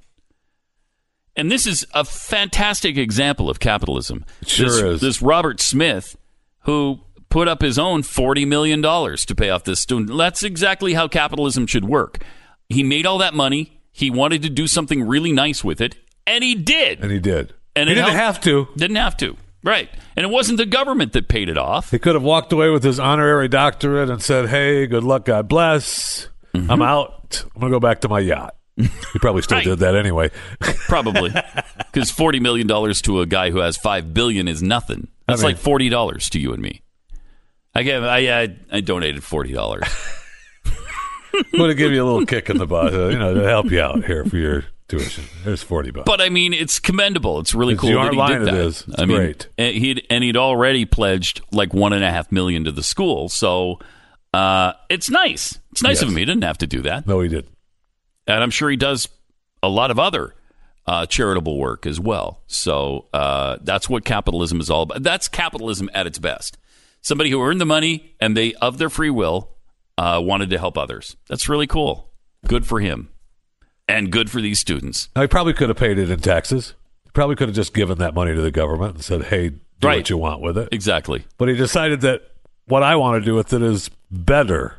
And this is a fantastic example of capitalism. It sure this, is. This Robert Smith, who put up his own forty million dollars to pay off this student. That's exactly how capitalism should work. He made all that money. He wanted to do something really nice with it, and he did. And he did. And he it didn't helped- have to. Didn't have to. Right. And it wasn't the government that paid it off. He could have walked away with his honorary doctorate and said, hey, good luck, God bless. Mm-hmm. I'm out. I'm going to go back to my yacht. He probably still Right. did that anyway. Probably. Because forty million dollars to a guy who has five billion dollars is nothing. That's I mean- like forty dollars to you and me. I gave, I, I, I donated forty dollars. I'm going to give you a little kick in the butt, uh, you know, to help you out here for your tuition. There's forty bucks. But I mean, it's commendable. It's really It's- cool you that aren't he lying, did it that. is. It's I mean, great. and he'd and he'd already pledged like one and a half million to the school. So uh, it's nice. It's nice Yes. of him. He didn't have to do that, No, he didn't. and I'm sure he does a lot of other uh, charitable work as well. So uh, that's what capitalism is all about. That's capitalism at its best. Somebody who earned the money and they, of their free will, uh, wanted to help others. That's really cool. Good for him. And good for these students. Now, he probably could have paid it in taxes. He probably could have just given that money to the government and said, hey, do Right. what you want with it. Exactly. But he decided that what I want to do with it is better.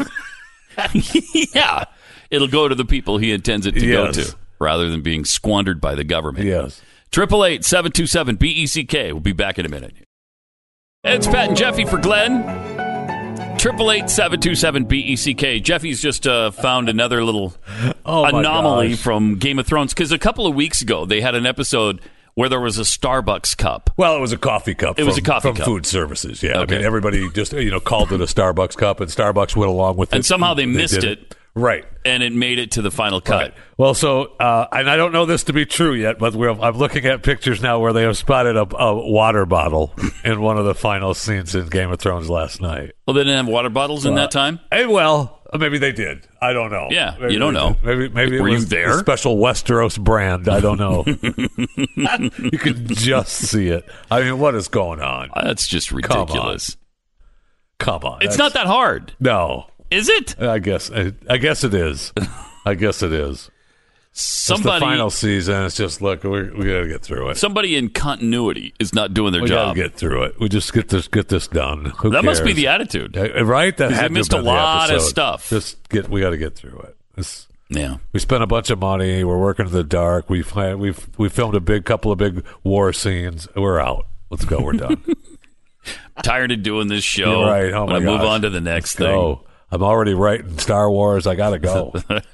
Yeah. It'll go to the people he intends it to Yes. go to rather than being squandered by the government. Yes. eight eight eight, seven two seven, B E C K. We'll be back in a minute. It's Pat and Jeffy for Glenn. eight eight eight, seven two seven, B E C K. Jeffy's just uh, found another little Oh, my anomaly gosh. from Game of Thrones because a couple of weeks ago they had an episode where there was a Starbucks cup. Well, it was a coffee cup. It from, was a coffee from cup. Food Services. Yeah, Okay. I mean everybody just you know called it a Starbucks cup, and Starbucks went along with it. And somehow they missed did it. Right. And it made it to the final cut. Right. Well, so uh, and I don't know this to be true yet, but we're, I'm looking at pictures now where they have spotted a, a water bottle in one of the final scenes in Game of Thrones last night. Well, they didn't have water bottles in that time? Hey, well, maybe they did. I don't know. Yeah, Maybe you don't they know. did. Maybe maybe it Were was you there? a special Westeros brand. I don't know. You can just see it. I mean, what is going on? That's just on. ridiculous. Come on. It's That's- not that hard, No. is it? I guess. I, I guess it is. I guess it is. Somebody, It's the final season. It's just look. We we got to get through it. somebody in continuity is not doing their We got job. to get through it. We just get this get this done. Who that must be cares? the attitude. Uh, right. That 'Cause had they to missed have a been the lot of episode. stuff. Just get. We got to get through it. This, Yeah. we spent a bunch of money. We're working in the dark. We've we've we filmed a big couple of big war scenes. We're out. Let's go. We're done. Tired of doing this show. You're right. Oh I'm my gonna move gosh. on to the next Let's thing. go. I'm already writing Star Wars. I gotta go.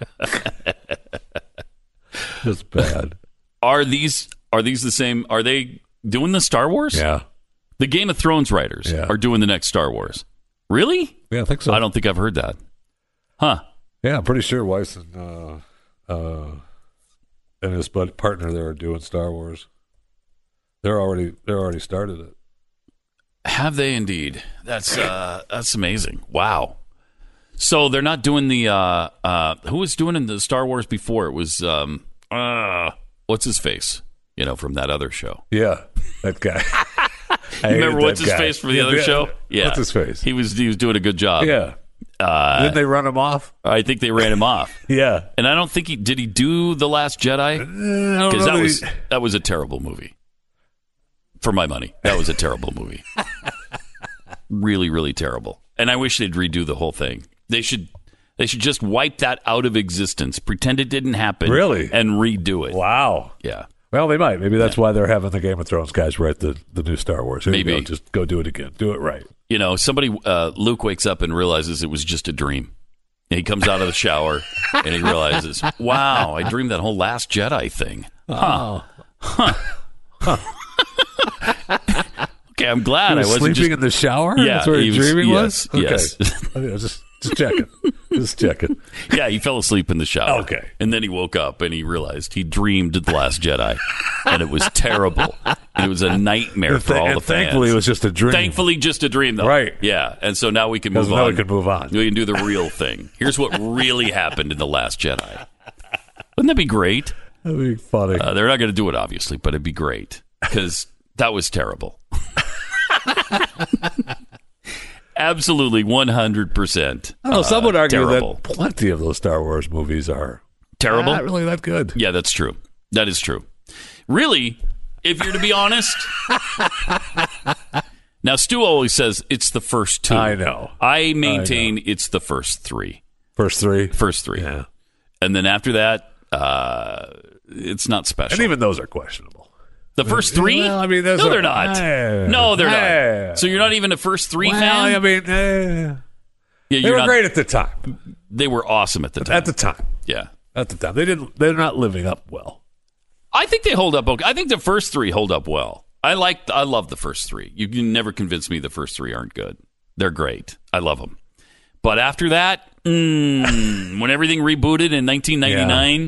It's bad. Are these are these the same? Are they doing the Star Wars? Yeah. The Game of Thrones writers Yeah. are doing the next Star Wars. Really? Yeah, I think so. I don't think I've heard that. Huh. Yeah, I'm pretty sure Weiss and uh, uh, and his bud- partner there are doing Star Wars. They're already they're already started it. Have they indeed? That's uh, that's amazing. Wow. So they're not doing the uh, uh, who was doing in the Star Wars before? It was um, uh, what's his face? You know, from that other show. Yeah, that guy. You remember what's his face from the other show? Yeah, What's his face? He was he was doing a good job. Yeah. Uh, Didn't they run him off? I think they ran him off. Yeah. And I don't think he did. He do The Last Jedi? I don't Because know that that was he- that was a terrible movie. For my money, that was a terrible movie. Really, really terrible. And I wish they'd redo the whole thing. They should. They should just wipe that out of existence. Pretend it didn't happen. Really? And redo it. Wow. Yeah. Well, they might. Maybe that's why they're having the Game of Thrones guys write the, the new Star Wars. Here you Maybe. go. Just go do it again. Do it right. You know, somebody. Uh, Luke wakes up and realizes it was just a dream. And he comes out of the shower and he realizes, "Wow, I dreamed that whole Last Jedi thing." Huh. Okay, I'm glad He I was wasn't sleeping just in the shower? Yeah, That's where he his was- dreaming yes, was? Okay. yes. I was just, just checking. Just checking. Yeah, he fell asleep in the shower. Okay. And then he woke up and he realized he dreamed The Last Jedi. And it was terrible. And it was a nightmare for all and the fans. thankfully, it was just a dream. Thankfully, just a dream, though. Right. Yeah. And so now we can move Because on. now we can move on. We can do the real thing. Here's what really happened in The Last Jedi. Wouldn't that be great? That'd be funny. Uh, they're not going to do it, obviously, but it'd be great. Because that was terrible. Absolutely, one hundred percent. I don't know, some would argue terrible. that plenty of those Star Wars movies are Terrible? not really that good. Yeah, that's true. That is true. Really, if you're to be honest. Now, Stu always says it's the first two. I know. I maintain it's the first three. First three? First three. Yeah. And then after that, uh, it's not special. And even those are questionable. The first three? Well, I mean, those no, are- they're not. Eh. no, they're Eh. not. So you're not even a first three Well, fan? I mean, eh, Yeah, they you're were not- great at the time. They were awesome at the time. At the time. yeah. At the time. They didn't, they're not living up well. I think they hold up okay. I think the first three hold up well. I like, I love the first three. You can never convince me the first three aren't good. They're great. I love them. But after that, mm, when everything rebooted in nineteen ninety-nine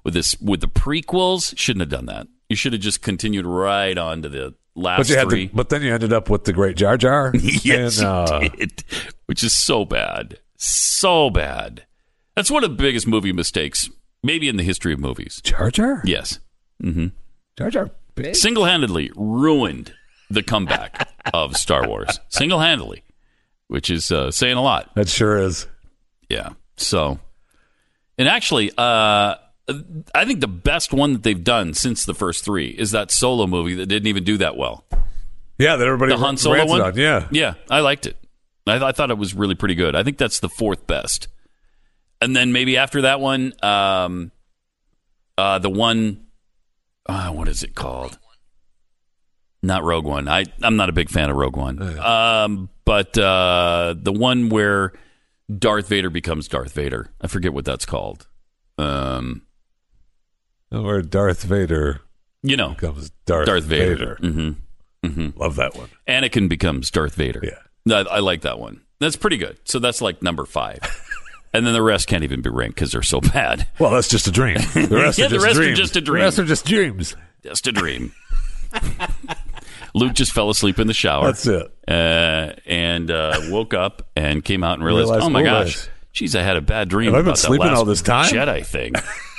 with this with the prequels. Shouldn't have done that. You should have just continued right on to the last But you had three. to, but then you ended up with the great Jar Jar. yes, and, uh, you did, which is so bad, so bad. That's one of the biggest movie mistakes, maybe in the history of movies. Jar Jar. Yes, mm-hmm. Jar Jar. Big. Single-handedly ruined the comeback of Star Wars. Single-handedly, which is uh, saying a lot. That sure is. Yeah. So, and actually, uh, I think the best one that they've done since the first three is that Solo movie that didn't even do that well. Yeah, that everybody The Han Solo ranted one? on, yeah. Yeah, I liked it. I, I thought it was really pretty good. I think that's the fourth best. And then maybe after that one, um, uh, the one, uh, what is it called? Not Rogue One. I, I'm not a big fan of Rogue One. Um, but uh, the one where Darth Vader becomes Darth Vader. I forget what that's called. Um, Where Darth Vader you know, becomes Darth, Darth Vader. Vader. Mm-hmm. Mm-hmm. Love that one. Anakin becomes Darth Vader. Yeah. I, I like that one. That's pretty good. So that's like number five. And then the rest can't even be ranked because they're so bad. Well, that's just a dream. The rest, Yeah, are, the just rest are dreams. just a dream. The rest are just dreams. Just a dream. Luke just fell asleep in the shower. That's it. Uh, and uh, woke up and came out and realized, Realized, oh my oh, gosh, nice. geez, I had a bad dream Have I been about that sleeping last all this time? Jedi thing.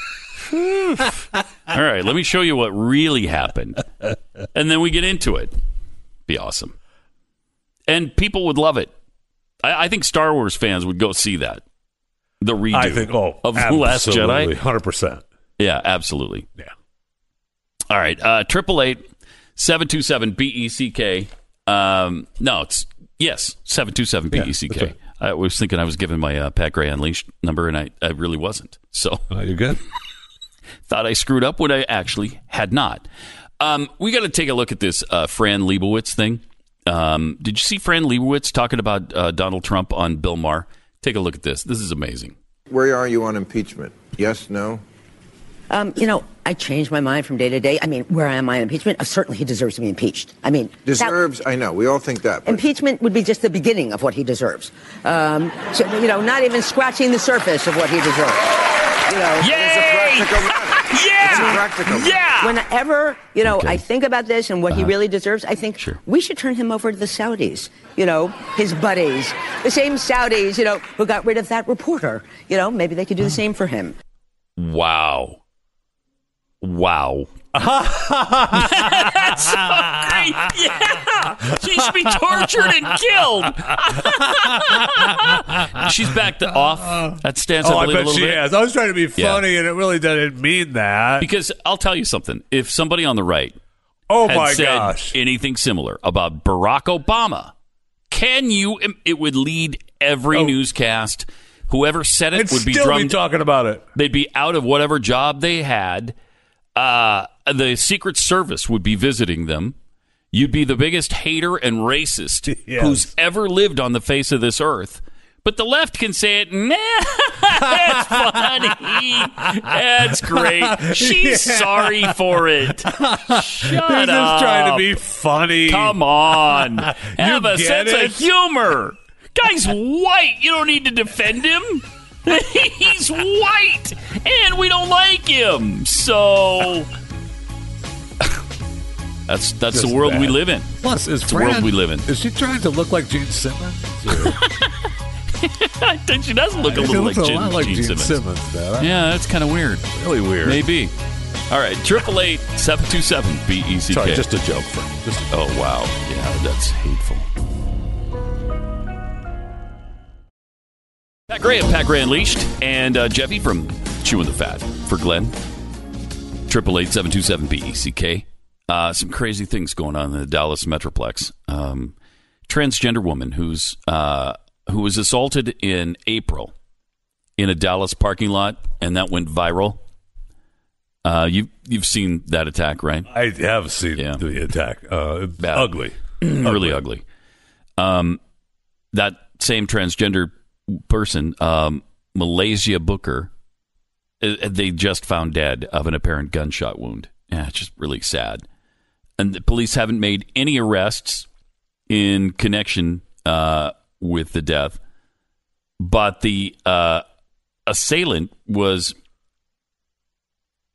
All right, let me show you what really happened. And then we get into it. Be awesome. And people would love it. I, I think Star Wars fans would go see that. The redo I think, oh, of The Last Jedi. one hundred percent. Yeah, absolutely. Yeah. All right. Uh, triple eight seven two seven B E C K. Um, no, it's yes, seven two seven B E C K. Yeah, that's I was thinking I was giving my uh, Pat Gray Unleashed number, and I, I really wasn't. So Oh, you good? thought I screwed up when I actually had not. Um, we got to take a look at this uh, Fran Lebowitz thing. Um, did you see Fran Lebowitz talking about uh, Donald Trump on Bill Maher? Take a look at this. This is amazing. Where are you on impeachment? Yes, no? Um, you know, I change my mind from day to day. I mean, where I am on impeachment, uh, certainly he deserves to be impeached. I mean, Deserves, I know, we all think that. that, But impeachment would be just the beginning of what he deserves. Um, so, you know, not even scratching the surface of what he deserves. You know, it's a practical matter. Yeah! It's a practical matter. Yeah! whenever, you know, Okay. I think about this and what he really deserves, I think Sure. we should turn him over to the Saudis, you know, his buddies, the same Saudis, you know, who got rid of that reporter. You know, maybe they could do the same for him. Wow. Wow. That's so great. Yeah. She should be tortured and killed. She's backed off. That stands Oh, up I a little, bet she bit. has. I was trying to be Yeah. funny, and it really didn't mean that. Because I'll tell you something. If somebody on the right Oh, had my said gosh. anything similar about Barack Obama, can you, it would lead every Oh. newscast. Whoever said it It'd would be still drummed. be talking about it. They'd be out of whatever job they had. Uh, the Secret Service would be visiting them. You'd be the biggest hater and racist Yes. who's ever lived on the face of this earth. But the left can say it. Nah, that's funny. That's great. She's Yeah. sorry for it. Shut He's up. just trying to be funny. Come on. Have a get sense it? of humor. Guy's white. You don't need to defend him. He's white. And we don't like him. So that's that's Just the world we bad. live in. Plus, is It's the world we live in. Is she trying to look like Gene Simmons? Or- I think she does look a She little like looks a Gene, lot like Gene Gene Simmons. Simmons. man. Yeah, that's kind of weird. Really weird. Maybe. All right, triple eight seven two seven B E C K. Sorry, just a joke, friend. Just a- Oh wow, yeah, that's hateful. Pat Gray of Pat Gray Unleashed and uh, Jeffy from Chewing the Fat for Glenn. Triple eight seven two seven B E C K. Uh, some crazy things going on in the Dallas Metroplex. Um, transgender woman who's uh, who was assaulted in April in a Dallas parking lot, and that went viral. Uh, you you've seen that attack, right? I have seen Yeah. the attack. Uh, it's Bad. ugly. Really ugly. Um, that same transgender person, um, Malaysia Booker, uh, they just found dead of an apparent gunshot wound. Yeah, it's just really sad. And the police haven't made any arrests in connection uh, with the death, but the uh, assailant was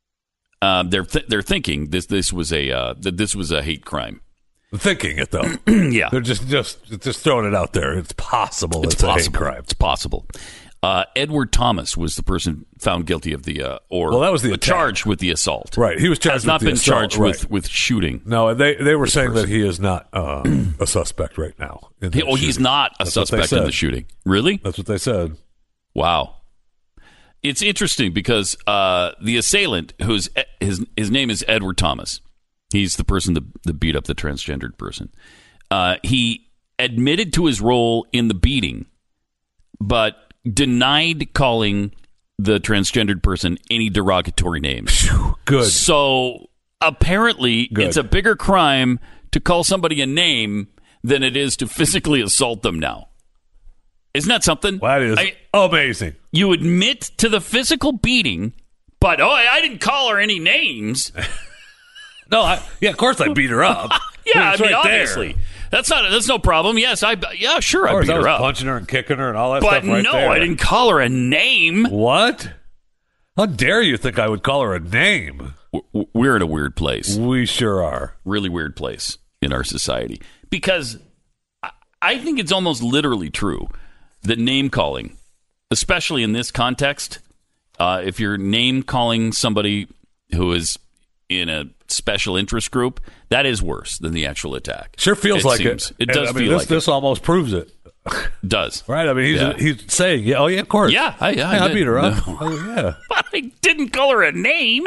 uh, they're th- they're thinking this this was a uh, that this was a hate crime. Thinking it though, yeah, they're just just just throwing it out there. It's possible. It's, it's possible. a hate crime. It's possible. Uh, Edward Thomas was the person found guilty of the uh, or well, that was the attack. charged with the assault. Right, he was charged. Has not with the been assault, charged right. with, with shooting. No, they they were saying person. that he is not uh, a suspect right now. In he, oh, shooting. he's not a That's suspect in the shooting. Really? That's what they said. Wow. It's interesting because uh, the assailant, who's his his name is Edward Thomas. He's the person that, that beat up the transgendered person. Uh, he admitted to his role in the beating, but denied calling the transgendered person any derogatory names. Good. So apparently, Good. It's a bigger crime to call somebody a name than it is to physically assault them now. Isn't that something? Well, that is I, amazing. You admit to the physical beating, but, oh, I didn't call her any names. No, I, yeah, of course I beat her up. yeah, It's I mean, right obviously. there. That's not. That's no problem. Yes, I. Yeah, sure, I Of course, beat I was her up. punching her and kicking her and all that but stuff right no, there. I didn't call her a name. What? How dare you think I would call her a name? W- We're in a weird place. We sure are. Really weird place in our society. Because I- I think it's almost literally true that name calling, especially in this context, uh, if you're name calling somebody who is in a special interest group, that is worse than the actual attack. Sure feels it like seems. it. It does I mean, feel this, like this it. almost proves it. Does. Right? I mean, he's Yeah. he's saying, yeah, oh, yeah, of course. Yeah, I, yeah, I Yeah, I did. beat her up. No. Oh, yeah. But I didn't call her a name.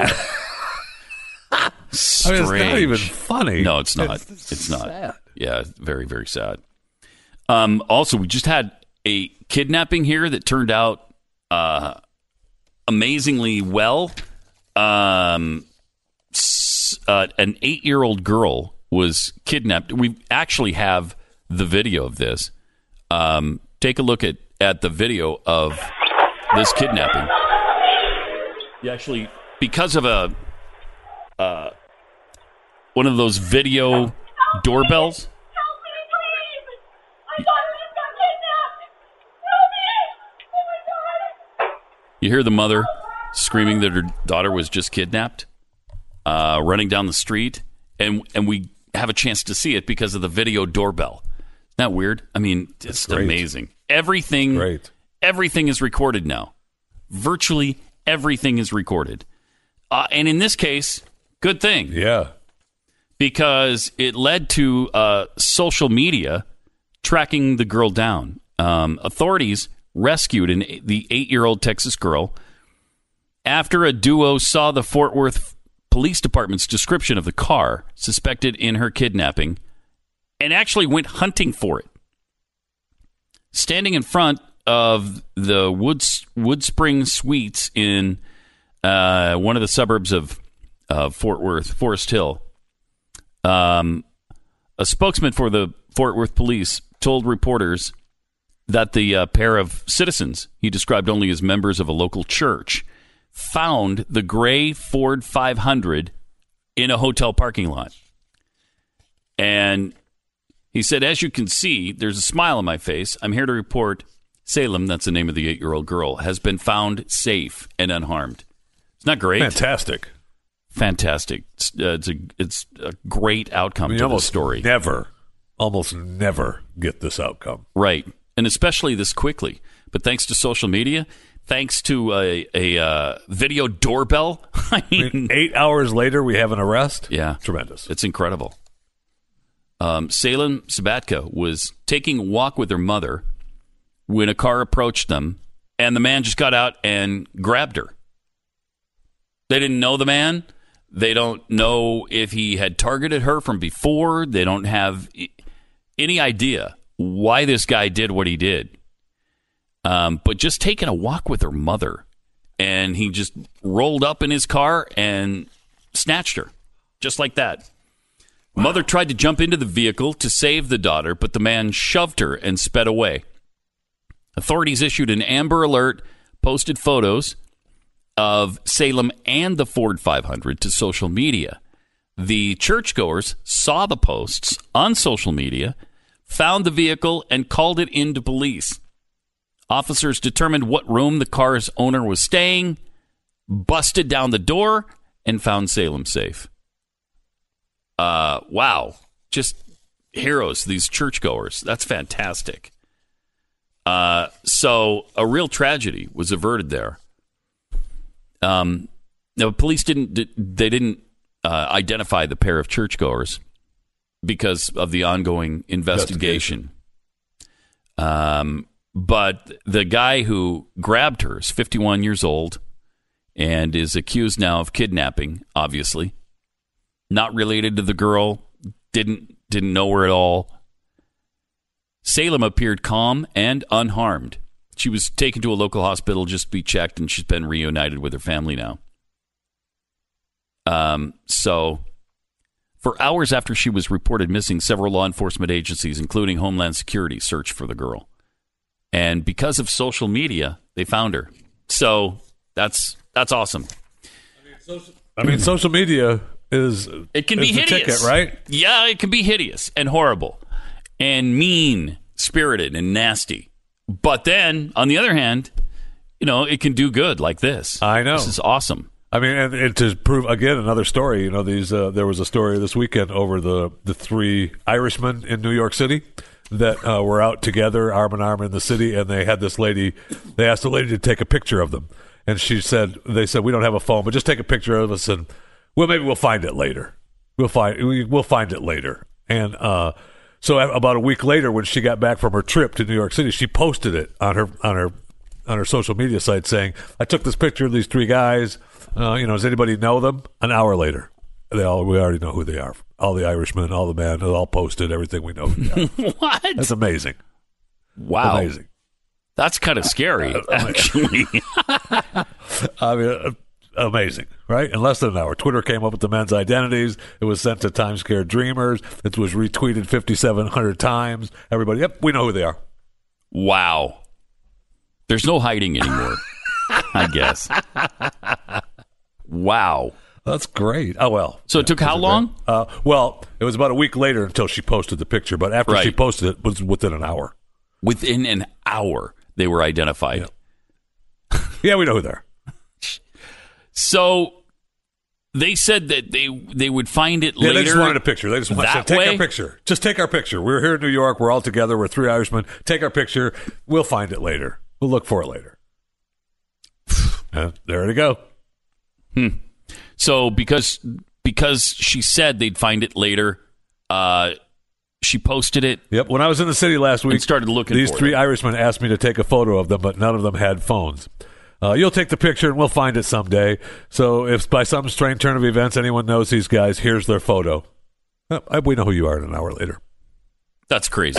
I Strange. mean, it's not even funny. No, it's not. It's, It's, not. sad. Yeah, it's very, very sad. Um, also, we just had a kidnapping here that turned out uh, amazingly well. Um, s- uh, an eight-year-old girl was kidnapped. We actually have the video of this. Um, take a look at, at the video of this kidnapping. You actually, because of a uh, one of those video doorbells. You hear the mother screaming that her daughter was just kidnapped, uh, running down the street, and and we have a chance to see it because of the video doorbell. Isn't that weird? I mean, it's great. amazing. Everything, Great. everything is recorded now. Virtually everything is recorded, uh, and in this case, good thing. Yeah. Because it led to uh, social media tracking the girl down. Um, authorities rescued an, the eight-year-old Texas girl after a duo saw the Fort Worth Police Department's description of the car suspected in her kidnapping and actually went hunting for it. Standing in front of the Woods, Wood Spring Suites in uh, one of the suburbs of uh, Fort Worth, Forest Hill, Um, a spokesman for the Fort Worth Police told reporters that the uh, pair of citizens, he described only as members of a local church, found the gray Ford five hundred in a hotel parking lot. And he said, as you can see, there's a smile on my face. I'm here to report Salem, that's the name of the eight-year-old girl, has been found safe and unharmed. It's not great. Fantastic. Fantastic. It's, uh, it's, a, it's a great outcome I mean, to the almost story. Never, almost never get this outcome. Right. And especially this quickly. But thanks to social media, thanks to a, a uh, video doorbell. I mean, I mean, eight hours later, we have an arrest. yeah. Tremendous. It's incredible. Um, Salem Sabatka was taking a walk with her mother when a car approached them, and the man just got out and grabbed her. They didn't know the man. They don't know if he had targeted her from before. They don't have any idea why this guy did what he did. Um, but just taking a walk with her mother, and he just rolled up in his car and snatched her, just like that. Wow. Mother tried to jump into the vehicle to save the daughter, but the man shoved her and sped away. Authorities issued an Amber Alert, posted photos of Salem and the Ford five hundred to social media. The churchgoers saw the posts on social media, found the vehicle, and called it into police. Officers determined what room the car's owner was staying, busted down the door, and found Salem safe. Uh, wow. Just heroes, these churchgoers. That's fantastic. Uh, so a real tragedy was averted there. Um, now, police didn't, they didn't uh, identify the pair of churchgoers because of the ongoing investigation. investigation. Um, but the guy who grabbed her is fifty-one years old and is accused now of kidnapping, obviously. Not related to the girl, didn't didn't know her at all. Salem appeared calm and unharmed. She was taken to a local hospital just to be checked, and she's been reunited with her family now. Um, so, for hours after she was reported missing, several law enforcement agencies, including Homeland Security, searched for the girl. And because of social media, they found her. So, that's that's awesome. I mean, social, I mean, social media is it can is be the hideous, ticket, right? Yeah, it can be hideous and horrible and mean-spirited and nasty. But then, on the other hand, you know, it can do good like this. I know. This is awesome. I mean, and, and to prove, again, another story, you know, these uh, there was a story this weekend over the, the three Irishmen in New York City that uh, were out together, arm in arm in the city, and they had this lady, they asked the lady to take a picture of them. And she said, they said, we don't have a phone, but just take a picture of us, and well, maybe we'll find it later. We'll find, we, we'll find it later. And uh, so about a week later, when she got back from her trip to New York City, she posted it on her on her on her social media site saying, "I took this picture of these three guys. Uh, you know, does anybody know them?" An hour later, they all we already know who they are. All the Irishmen, all the men, all posted everything we know. What? That's amazing. Wow, amazing. That's kind of scary, actually. I mean. Uh, Amazing, right? In less than an hour, Twitter came up with the men's identities. It was sent to Times Square Dreamers. It was retweeted fifty-seven hundred times. Everybody, yep, we know who they are. Wow. There's no hiding anymore, I guess. Wow. That's great. Oh, well. So it took how long? Uh, well, it was about a week later until she posted the picture, but after right. she posted it, it was within an hour. Within an hour, they were identified. Yeah, yeah we know who they are. So they said that they they would find it yeah, later. They just wanted a picture. They just wanted that to take way? our picture. Just take our picture. We're here in New York. We're all together. We're three Irishmen. Take our picture. We'll find it later. We'll look for it later. And there to go. Hmm. So because because she said they'd find it later, uh, she posted it. Yep. When I was in the city last week, and started looking. These for three them. Irishmen asked me to take a photo of them, but none of them had phones. Uh, you'll take the picture and we'll find it someday. So if by some strange turn of events anyone knows these guys, here's their photo. Uh, we know who you are an hour later. That's crazy.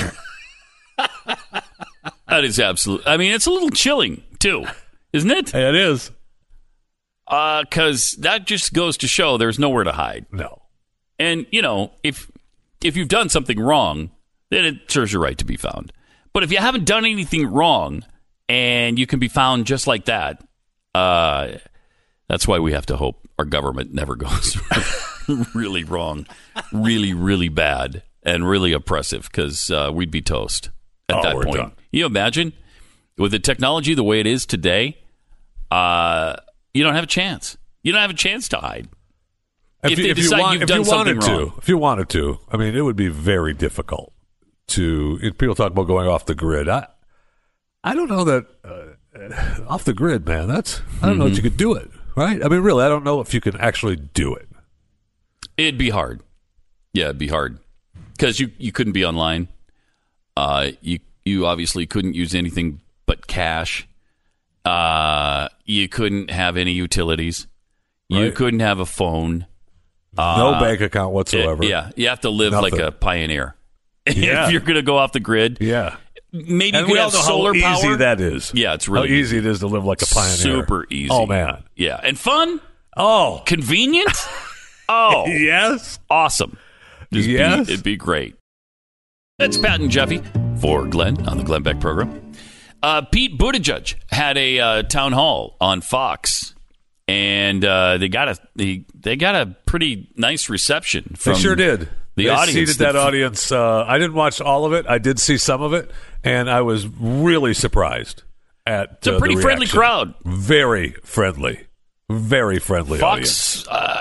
That is absolute. I mean, it's a little chilling too, isn't it? Hey, it is. Because uh, that just goes to show there's nowhere to hide. No. And, you know, if if you've done something wrong, then it serves your right to be found. But if you haven't done anything wrong, and you can be found just like that. Uh, that's why we have to hope our government never goes really wrong, really, really bad, and really oppressive, because uh, we'd be toast at oh, that we're point. Done. You imagine? With the technology the way it is today, uh, you don't have a chance. You don't have a chance to hide. If, if you, they if decide you, want, you've if done you wanted something to, wrong. if you wanted to, I mean, it would be very difficult to. People talk about going off the grid. I, I don't know that uh, off the grid, man. That's I don't mm-hmm. know if you could do it, right? I mean, really, I don't know if you can actually do it. It'd be hard. Yeah, it'd be hard because you, you couldn't be online. Uh, you you obviously couldn't use anything but cash. Uh, you couldn't have any utilities. You Right. couldn't have a phone. Uh, No bank account whatsoever. It, yeah, you have to live Nothing. like a pioneer Yeah. if you're going to go off the grid. Yeah. Maybe And you we could all have know solar how easy power. that is. Yeah, it's really how easy it is to live like a pioneer. Super easy. Oh man. Yeah, and fun. Oh. Convenient. Oh, Yes. awesome. Just Yes. be, it'd be great. That's Pat and Jeffy for Glenn on the Glenn Beck program. Uh, Pete Buttigieg had a uh, town hall on Fox, and uh, they got a they, they got a pretty nice reception from They sure did. the they audience. seated that audience. Uh, I didn't watch all of it. I did see some of it, and I was really surprised at It's a uh, pretty the friendly reaction. crowd. Very friendly. Very friendly audience. Fox uh,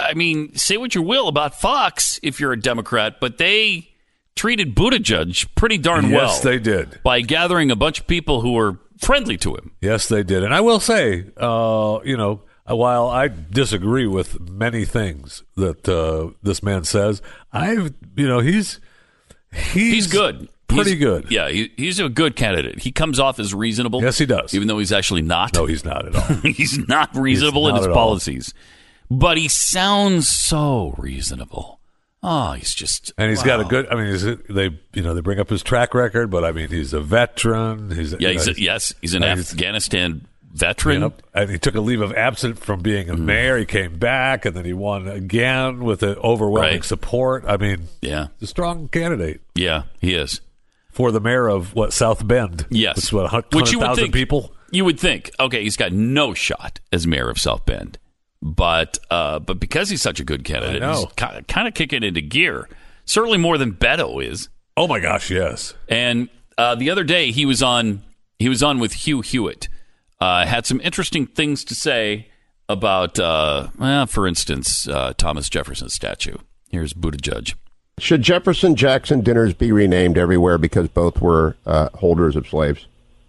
I mean, say what you will about Fox if you're a Democrat, but they treated Buttigieg pretty darn well. Yes, they did. By gathering a bunch of people who were friendly to him. Yes, they did. And I will say, uh, you know, while I disagree with many things that uh, this man says, I've, you know, he's he's, he's good. Pretty he's, good. Yeah, he, he's a good candidate. He comes off as reasonable. Yes, he does. Even though he's actually not. No, he's not at all. He's not reasonable he's in not his at policies. All. But he sounds so reasonable. Oh, he's just and he's wow. got a good. I mean, he's, they you know they bring up his track record, but I mean he's a veteran. He's yeah, you know, he's a, yes, he's an uh, Afghanistan veteran. You know, and he took a leave of absence from being a mm. mayor. He came back, and then he won again with an overwhelming right. support. I mean, yeah, he's a strong candidate. Yeah, he is for the mayor of what South Bend. Yes, which is what hundred thousand people. You would think, okay, he's got no shot as mayor of South Bend, but uh, but because he's such a good candidate, he's kind of, kind of kicking into gear. Certainly more than Beto is. Oh my gosh, yes. And uh, the other day he was on he was on with Hugh Hewitt. Uh, had some interesting things to say about, uh, well, for instance, uh, Thomas Jefferson's statue. Here's Buttigieg. Should Jefferson Jackson dinners be renamed everywhere because both were uh, holders of slaves?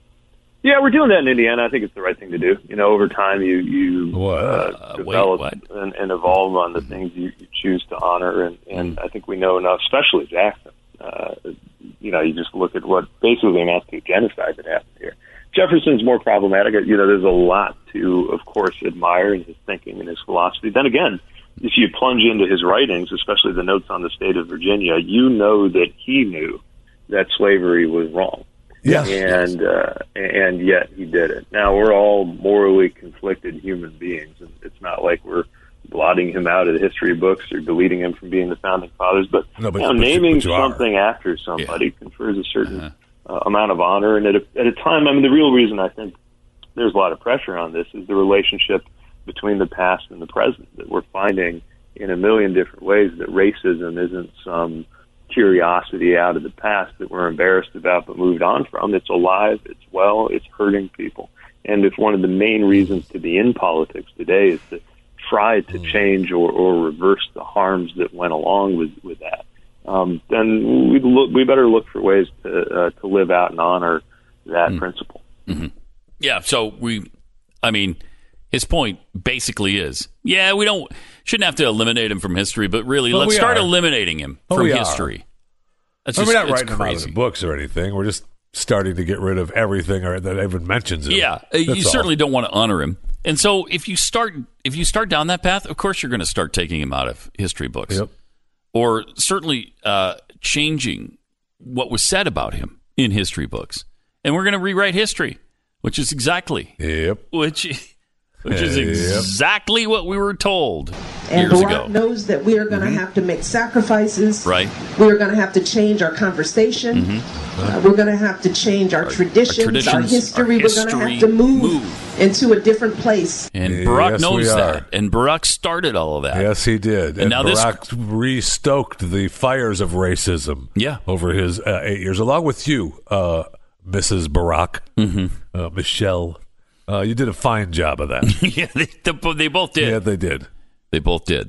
Yeah, we're doing that in Indiana. I think it's the right thing to do. You know, over time, you you uh, develop wait, and, and evolve on the things you, you choose to honor, and, and I think we know enough, especially Jackson. Uh, you know, you just look at what basically amounts to genocide that happened here. Jefferson's more problematic. You know, there's a lot to, of course, admire in his thinking and his philosophy. Then again, if you plunge into his writings, especially the notes on the state of Virginia, you know that he knew that slavery was wrong. Yes. And uh, and yet he did it. Now, we're all morally conflicted human beings, and it's not like we're blotting him out of the history books or deleting him from being the founding fathers, but, no, but you know, but naming you, but you something are. after somebody yeah. confers a certain uh-huh. uh, amount of honor. And at a, at a time, I mean, the real reason I think there's a lot of pressure on this is the relationship between the past and the present, that we're finding in a million different ways that racism isn't some curiosity out of the past that we're embarrassed about but moved on from. It's alive, it's well, it's hurting people. And if one of the main reasons to be in politics today is to try to change or, or reverse the harms that went along with, with that, um, then we look, we better look for ways to uh, to live out and honor that mm. principle. Mm-hmm. Yeah, so we, I mean, his point basically is, yeah, we don't shouldn't have to eliminate him from history, but really, well, let's start are. eliminating him well, from we history. That's well, just, we're not it's writing crazy. him out of the books or anything. We're just starting to get rid of everything or that even mentions him. Yeah, That's you all. certainly don't want to honor him. And so if you start if you start down that path, of course you're going to start taking him out of history books. Yep. Or certainly uh, changing what was said about him in history books. And we're going to rewrite history, which is exactly Yep. which which is Yep. exactly what we were told and years Barack ago. knows that we are going to mm-hmm. have to make sacrifices. Right. We are going to have to change our conversation. Mm-hmm. Uh, we're going to have to change our, our, traditions, our, traditions, our history. Our history. We're going to have to move, move into a different place. And Barack yes, knows that. Are. And Barack started all of that. Yes, he did. And, and now Barack this restoked the fires of racism yeah. over his uh, eight years, along with you, uh, Missus Barack, mm-hmm. uh, Michelle. Uh, you did a fine job of that. yeah, they, they both did. Yeah, they did. They both did.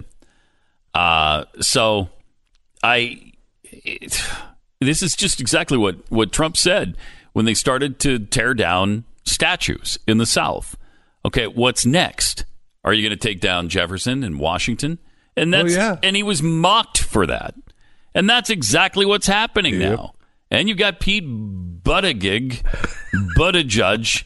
Uh, so I, it, this is just exactly what, what Trump said when they started to tear down statues in the South. Okay, what's next? Are you going to take down Jefferson and Washington? And that's oh, yeah. and he was mocked for that. And that's exactly what's happening yep. now. And you've got Pete Buttigieg, Buttigieg,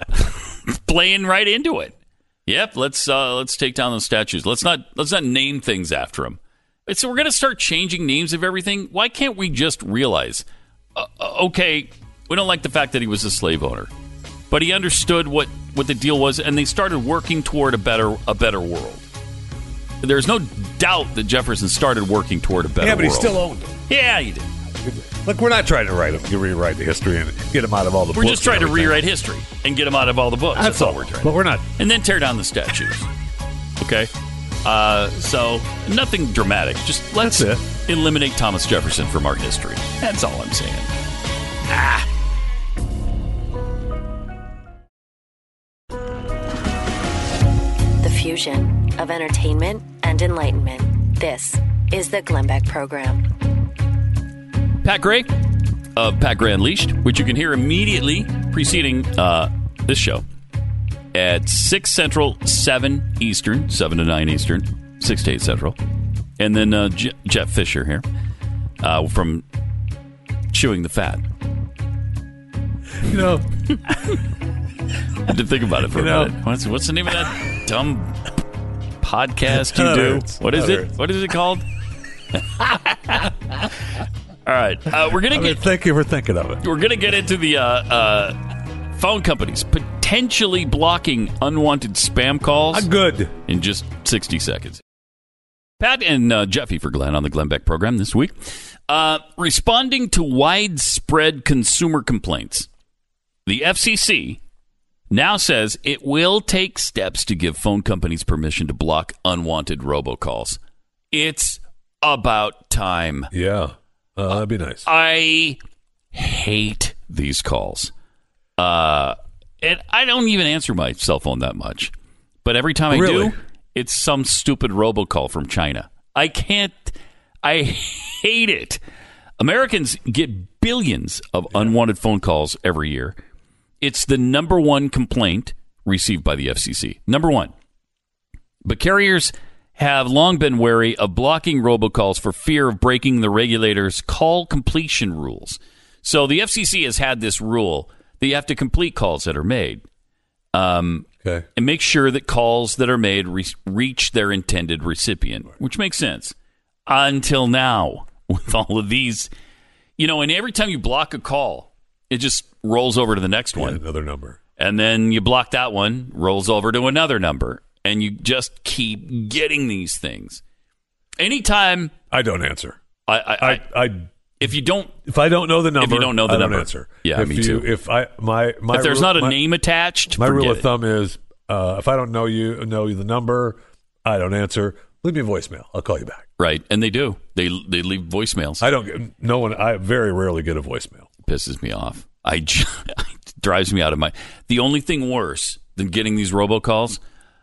playing right into it. Yep, let's uh, let's take down those statues. Let's not let's not name things after them. So we're going to start changing names of everything. Why can't we just realize, uh, okay, we don't like the fact that he was a slave owner, but he understood what, what the deal was, and they started working toward a better a better world. There's no doubt that Jefferson started working toward a better world. Yeah, but world. he still owned it. Yeah, he did. Look, we're not trying to write him, rewrite the history and get him out of all the we're books. We're just trying to rewrite history and get him out of all the books. That's, That's all all we're trying. But we're not. And then tear down the statues. Okay? Uh, so, nothing dramatic. Just let's eliminate Thomas Jefferson from our history. That's all I'm saying. Ah. The fusion of entertainment and and enlightenment. This is the Glenn Beck Program. Pat Gray of Pat Gray Unleashed, which you can hear immediately preceding uh, this show at six Central, seven Eastern, seven to nine Eastern, six to eight Central. And then uh, Je- Jeff Fisher here uh, from Chewing the Fat. You know, I did think about it for you a know, minute. What's, what's the name of that dumb podcast you That do? hurts. What is That it? hurts. What is it called? All right, uh, we're gonna I mean, get. thank you for thinking of it. We're gonna get into the uh, uh, phone companies potentially blocking unwanted spam calls. I'm good. In just sixty seconds. Pat and uh, Jeffy for Glenn on the Glenn Beck program this week, uh, responding to widespread consumer complaints. The F C C now says it will take steps to give phone companies permission to block unwanted robocalls. It's about time. Yeah, uh, that'd be nice. I hate these calls. Uh, and I don't even answer my cell phone that much. But every time I Really? do, it's some stupid robocall from China. I can't. I hate it. Americans get billions of unwanted phone calls every year. It's the number one complaint received by the F C C. Number one. But carriers have long been wary of blocking robocalls for fear of breaking the regulator's call completion rules. So the F C C has had this rule that you have to complete calls that are made. Um, okay. And make sure that calls that are made re- reach their intended recipient, which makes sense. Until now, with all of these, you know, and every time you block a call, it just rolls over to the next one. Yeah, another number. And then you block that one, rolls over to another number. And you just keep getting these things. Anytime I don't answer. I, I, I, I if you don't, if I don't know the number, if you don't know the I don't number, answer. Yeah, if me you, too. If I my my if there's rule, not a my, name attached, my rule forget of it. thumb is uh, if I don't know you, know the number, I don't answer. Leave me a voicemail. I'll call you back. Right, and they do. They they leave voicemails. I don't get no one. I very rarely get a voicemail. It pisses me off. I just, it drives me out of my. The only thing worse than getting these robocalls.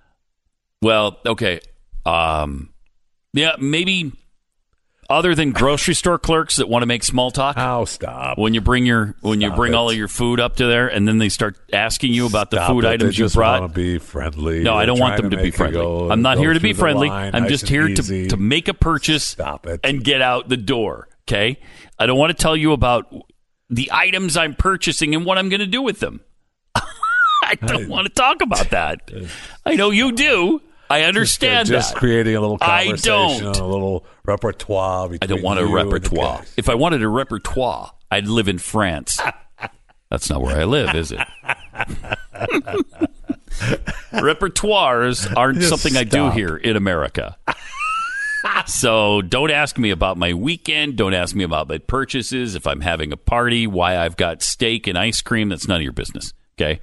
Well, okay. Um, yeah, maybe other than grocery store clerks that want to make small talk. Oh, stop! When you bring your when Stop you bring it. all of your food up to there, and then they start asking you about the Stop food it. items They you just brought. want to be friendly. No, I They're don't want trying them to, be make you friendly. go- I'm not go here to be through the friendly. line I'm nice just and here easy. to to make a purchase. Stop it. And get out the door. Okay, I don't want to tell you about the items I'm purchasing and what I'm going to do with them. I don't want to talk about that. I know you do. I understand just, uh, just that. creating a little I conversation, don't. a little repertoire. I don't want a between you and the repertoire. guest. If I wanted a repertoire, I'd live in France. That's not where I live, is it? Repertoires aren't Just something I do stop. here in America. So don't ask me about my weekend. Don't ask me about my purchases. If I'm having a party, why I've got steak and ice cream, that's none of your business. Okay?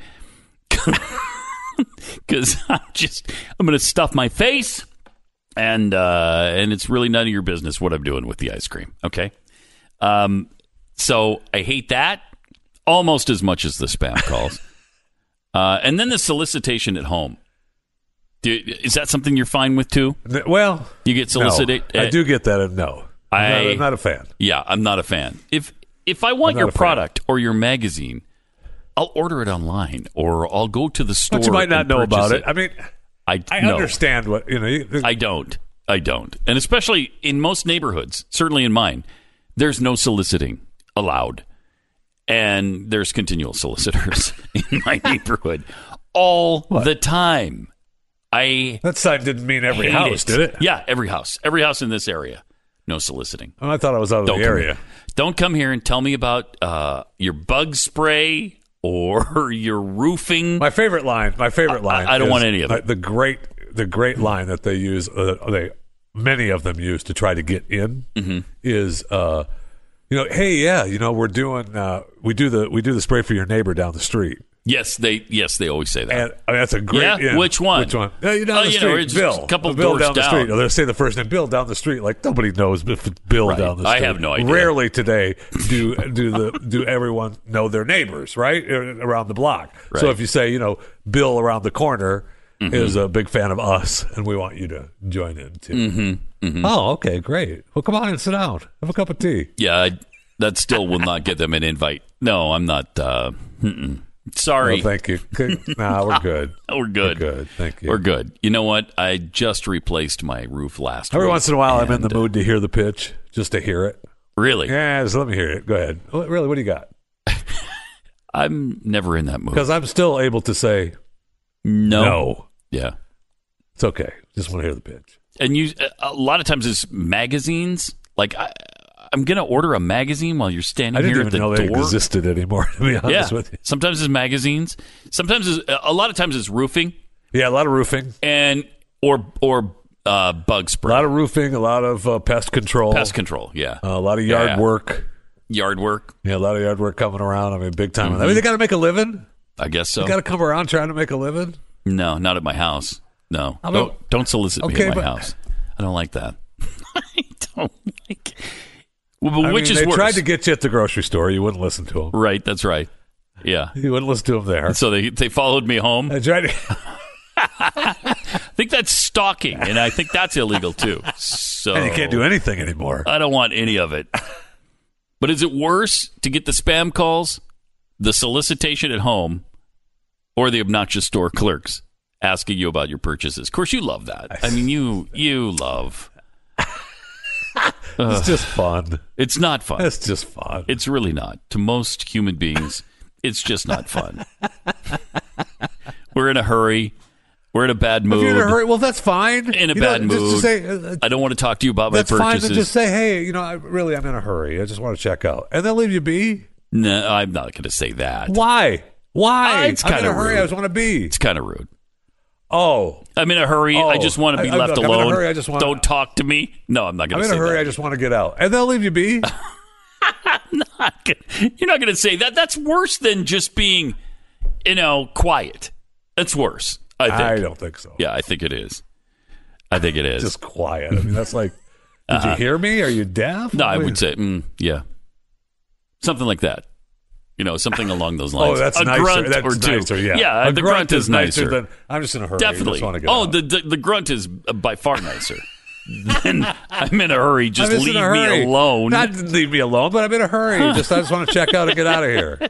Because I'm just, I'm going to stuff my face, and uh, and it's really none of your business what I'm doing with the ice cream. Okay? Um, so I hate that almost as much as the spam calls. uh, and then the solicitation at home. Do, is that something you're fine with too? Well, you get solicited. No, I do get that. And no, I'm, I, not, I'm not a fan. Yeah, I'm not a fan. If if I want I'm not your a fan. product or your magazine, I'll order it online or I'll go to the store. But you might not and know purchase about it. it. I mean, I, I no. understand what you know. You, I don't. I don't. And especially in most neighborhoods, certainly in mine, there's no soliciting allowed. And there's continual solicitors in my neighborhood all What? the time. I that sign didn't mean every hate house, it. did it? Yeah, every house. Every house in this area. No soliciting. Oh, I thought I was out of Don't the come area. here. Don't come here and tell me about uh, your bug spray or your roofing. My favorite line. My favorite line. I, I don't is want any of it. The great, the great line that they use. Uh, they many of them use to try to get in Mm-hmm. is, uh, you know, hey, yeah, you know, we're doing, uh, we do the we do the spray for your neighbor down the street. Yes, they yes they always say that. And I mean, that's a great. Yeah? in. Which one? Which one? Yeah, you down Oh, the you know, street, it's Bill. just a couple Bill doors down the down. street. Or they'll say the first name, Bill down the street. Like nobody knows if it's Bill Right. down the I street. have no idea. Rarely today do do the do everyone know their neighbors right around the block. Right. So if you say you know Bill around the corner, Mhm. is a big fan of us, and we want you to join in too. Mm-hmm. Mm-hmm. Oh, okay, great. Well, come on and sit down. Have a cup of tea. Yeah, I, that still will not get them an invite. No, I'm not. Uh, mm-mm. Sorry. No, thank you. Good. Nah, we're good. We're good. We're good. Thank you. We're good. You know what? I just replaced my roof last Every week. once in a while, I'm in and, the mood to hear the pitch, just to hear it. Really? Yeah, just let me hear it. Go ahead. Really, what do you got? I'm never in that mood. Because I'm still able to say no. no. Yeah. It's okay. Just want to hear the pitch. And you, a lot of times it's magazines. Like, I, I'm going to order a magazine while you're standing I didn't here even at the know door. they existed anymore, to be honest yeah. with you. Sometimes it's magazines. Sometimes it's, a lot of times it's roofing. Yeah, a lot of roofing. And, or, or, uh, bug spray. A lot of roofing, a lot of uh, pest control. Pest control, yeah. Uh, a lot of yard Yeah, yeah. work. Yard work. Yeah, a lot of yard work coming around. I mean, big time. Mm-hmm. I mean, they got to make a living. I guess so. They got to come around trying to make a living. No, not at my house. No. I mean, don't, don't solicit me okay, at my but- house. I don't like that. I don't like well, but I which mean, is they worse? tried to get you at the grocery store. You wouldn't listen to them. Right, that's right. Yeah. You wouldn't listen to them there. So they they followed me home. They tried to... I think that's stalking, and I think that's illegal too. So And you can't do anything anymore. I don't want any of it. But is it worse to get the spam calls, the solicitation at home, or the obnoxious store clerks asking you about your purchases? Of course, you love that. I mean, you you love. It's just fun. It's not fun. It's just fun. It's really not. To most human beings, it's just not fun. We're in a hurry. We're in a bad mood. If you're in a hurry, well, that's fine. In a You bad know, just mood. to say, uh, I don't want to talk to you about my that's purchases. fine to just say, hey, you know, I, really, I'm in a hurry. I just want to check out. And they'll leave you be. No, I'm not going to say that. Why? Why? Uh, it's I'm in kinda a hurry. rude. I just want to be. It's kind of rude. Oh. I'm in a hurry. Oh. I just want to be I- I- left look, I'm in a alone. hurry. I just wanna- Don't talk to me. No, I'm not going I'm to in say a hurry. that. I just want to get out. And they'll leave you be. Not gonna- You're not going to say that. That's worse than just being, you know, quiet. That's worse. I think. I don't think so. Yeah, I think it is. I think it is. Just quiet. I mean, that's like, did Uh-huh. you hear me? Are you deaf? No, I mean- would say, mm, yeah, something like that. You know, something along those lines. Oh, that's a nicer. grunt That's or two. nicer, yeah. yeah A the grunt grunt, is is nicer. nicer than, I'm just in a hurry. I Definitely. just want to get oh, out. the, the the grunt is by far nicer. Then I'm in a hurry. Just I'm just leave in a hurry. me alone. Not leave me alone, but I'm in a hurry. Just I just want to check out and get out of here.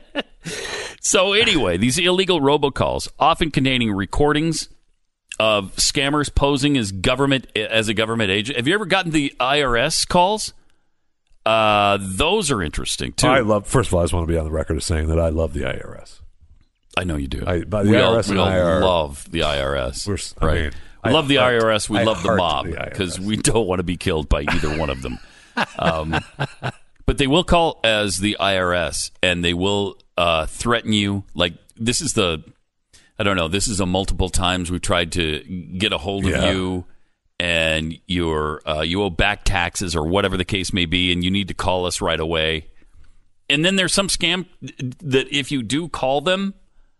So anyway, these illegal robocalls, often containing recordings of scammers posing as government as a government agent. Have you ever gotten the I R S calls? Uh, those are interesting too. I love. First of all, I just want to be on the record of saying that I love the I R S. I know you do. I, but the we I R all, S we and all I R love the I R S. We're, I right. mean, we I love the heart- I R S. We I love the heart mob the I R S. because we don't want to be killed by either one of them. Um, but they will call as the I R S, and they will uh, threaten you. Like this is the, I don't know. This is a multiple times we tried to get a hold of Yeah. you, and you're uh, you owe back taxes or whatever the case may be, and you need to call us right away. And then there's some scam that if you do call them,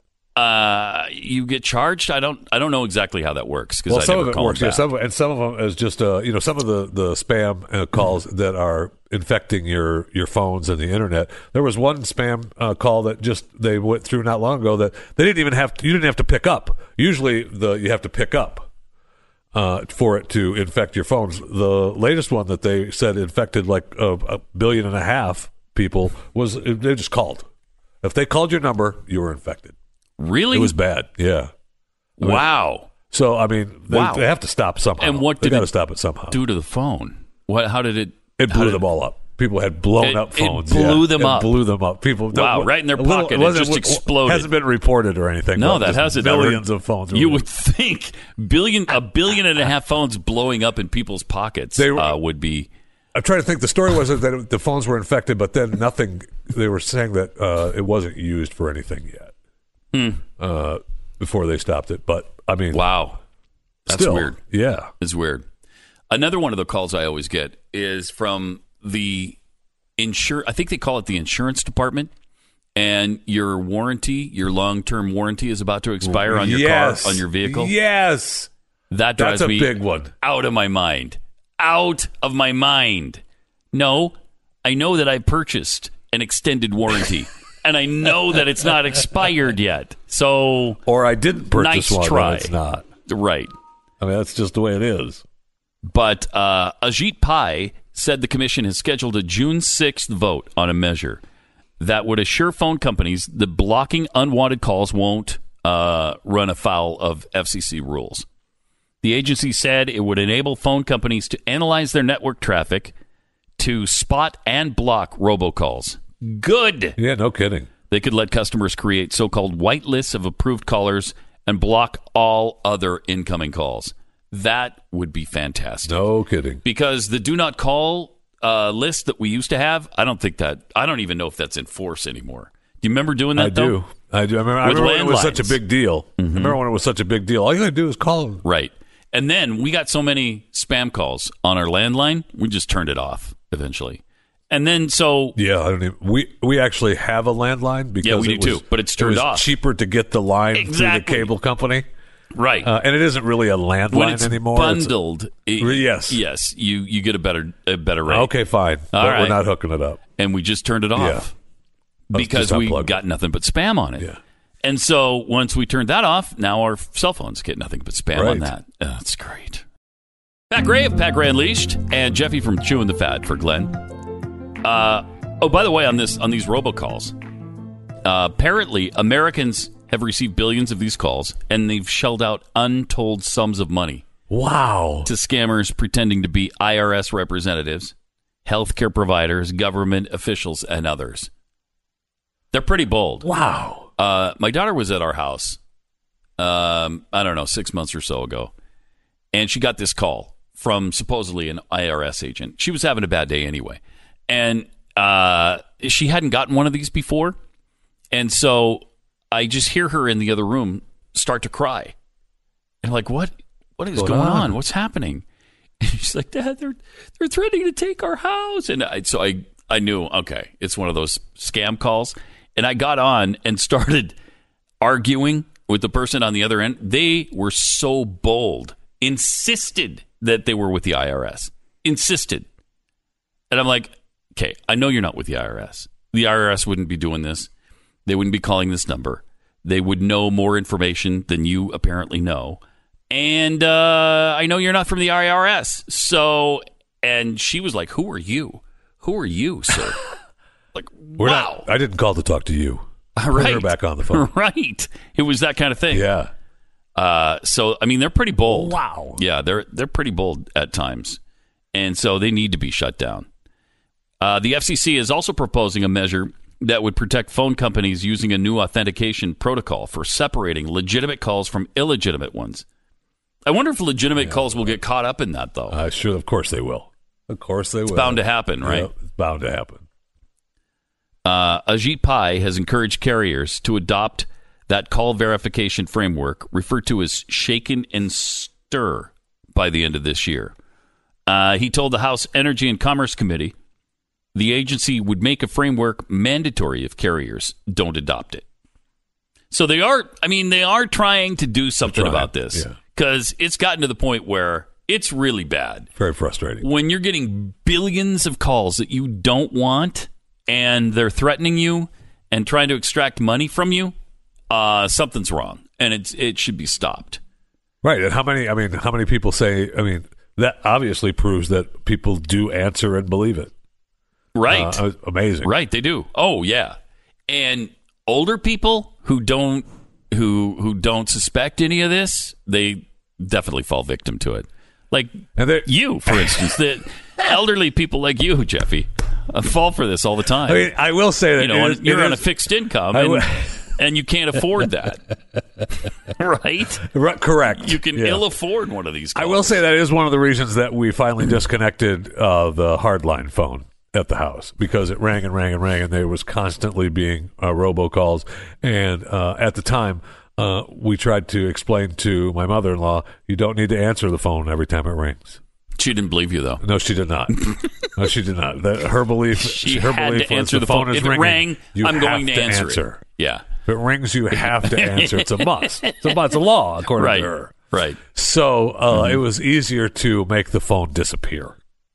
uh, you get charged. I don't. I don't know exactly how that works because Well, I some never of it call works, them yeah. back. Some, and some of them is just, uh, you know, some of the, the spam uh, calls that are infecting your, your phones and the internet. There was one spam uh, call that just they went through not long ago that they didn't even have to, you didn't have to pick up. Usually the you have to pick up uh, for it to infect your phones. The latest one that they said infected like a, a billion and a half people was they just called. If they called your number, you were infected. Really? It was bad. Yeah. I mean, Wow. So I mean, they, Wow. they have to stop somehow. And what they did got it to stop it somehow? do to the phone? What? How did it? It how blew did them all up. People had blown It- up it phones. blew yeah. them It up. Blew them up. People. Wow, right in their a little- pocket. It wasn't- just exploded. Hasn't been reported or anything. No, but that just hasn't. Billions ever- of phones. You were- would think billion a billion and a half phones blowing up in people's pockets They were- uh, would be. I'm trying to think. The story was that it- the phones were infected, but then nothing. They were saying that uh, it wasn't used for anything yet Hmm. uh, before they stopped it. But I mean, Wow, that's still, weird. Yeah. It's weird. Another one of the calls I always get is from the insure. I think they call it the insurance department, and your warranty, your long-term warranty, is about to expire on your Yes. car, on your vehicle. Yes. That drives That's a me big one. out of my mind. Out of my mind. No, I know that I purchased an extended warranty, and I know that it's not expired yet. So, Or I didn't purchase nice one. try. And it's not. Right. I mean, that's just the way it is. But uh, Ajit Pai said the commission has scheduled a June sixth vote on a measure that would assure phone companies that blocking unwanted calls won't uh, run afoul of F C C rules. The agency said it would enable phone companies to analyze their network traffic to spot and block robocalls. Good. Yeah, no kidding. They could let customers create so-called white lists of approved callers and block all other incoming calls. That would be fantastic. No kidding. Because the do not call uh, list that we used to have, I don't think that, I don't even know if that's in force anymore. Do you remember doing that, I though? do. I do. I remember, I remember when it was such a big deal. Mm-hmm. I remember when it was such a big deal. All you got to do is call them. Right. And then we got so many spam calls on our landline, we just turned it off eventually. And then so yeah, I don't even. We we actually have a landline because yeah, we it do was, too, but it's turned it was off. Cheaper to get the line exactly. through the cable company, right? Uh, and it isn't really a landline when it's anymore. Bundled, it's a, it, yes, yes, you you get a better a better rate. Okay, fine, All but right. we're not hooking it up, and we just turned it off yeah. because we got nothing but spam on it. Yeah. And so once we turned that off, now our cell phones get nothing but spam right. on that. Oh, that's great. Pat Gray of Pat Gray Unleashed and Jeffy from Chewing the Fat for Glenn. Uh, oh, by the way, on this on these robocalls, uh, apparently Americans have received billions of these calls, and they've shelled out untold sums of money. Wow! To scammers pretending to be I R S representatives, healthcare providers, government officials, and others. They're pretty bold. Wow! Uh, my daughter was at our house, um, I don't know, six months or so ago, and she got this call from supposedly an I R S agent. She was having a bad day anyway. And uh, she hadn't gotten one of these before. And so I just hear her in the other room start to cry. And I'm like, what? What is going, going on? on? What's happening? And she's like, Dad, they're they're threatening to take our house. And I, so I, I knew, okay, it's one of those scam calls. And I got on and started arguing with the person on the other end. They were so bold, insisted that they were with the I R S. Insisted. And I'm like, okay, I know you're not with the I R S. The I R S wouldn't be doing this. They wouldn't be calling this number. They would know more information than you apparently know. And uh, I know you're not from the I R S. So, and she was like, who are you? Who are you, sir? Like, We're wow. Not, I didn't call to talk to you. Put right. her back on the phone. Right. It was that kind of thing. Yeah. Uh, so, I mean, they're pretty bold. Wow. Yeah, they're they're pretty bold at times. And so they need to be shut down. Uh, the F C C is also proposing a measure that would protect phone companies using a new authentication protocol for separating legitimate calls from illegitimate ones. I wonder if legitimate yeah. calls will get caught up in that, though. Uh, sure, of course they will. Of course they it's will. It's bound to happen, right? Yeah, it's bound to happen. Uh, Ajit Pai has encouraged carriers to adopt that call verification framework referred to as Shaken and Stir by the end of this year. Uh, he told the House Energy and Commerce Committee the agency would make a framework mandatory if carriers don't adopt it. So they are, I mean, they are trying to do something about this because yeah. it's gotten to the point where it's really bad. Very frustrating. When you're getting billions of calls that you don't want and they're threatening you and trying to extract money from you, uh, something's wrong and it's it should be stopped. Right. And how many, I mean, how many people say, I mean, that obviously proves that people do answer and believe it. Right. Uh, amazing. Right, they do. Oh, yeah. And older people who don't who who don't suspect any of this, they definitely fall victim to it. Like you, for instance, the elderly people like you, Jeffy, uh, fall for this all the time. I mean, I will say that you know, it is, you're it on is, a fixed income and, w- and you can't afford that. Right? Right? Correct. You can yeah. ill afford one of these calls. I will say that is one of the reasons that we finally disconnected uh, the hardline phone at the house, because it rang and rang and rang and there was constantly being uh, robocalls. And uh, at the time, uh, we tried to explain to my mother-in-law, you don't need to answer the phone every time it rings. She didn't believe you, though. No, she did not. No, she did not. That, her belief, she her had belief to was answer the, the phone, phone. is If it ringing, rang, you I'm have going to, to answer, answer. It. Yeah. If it rings, you have to answer. It's a must. It's a, it's a law, according right. to her. Right. So uh, mm-hmm. it was easier to make the phone disappear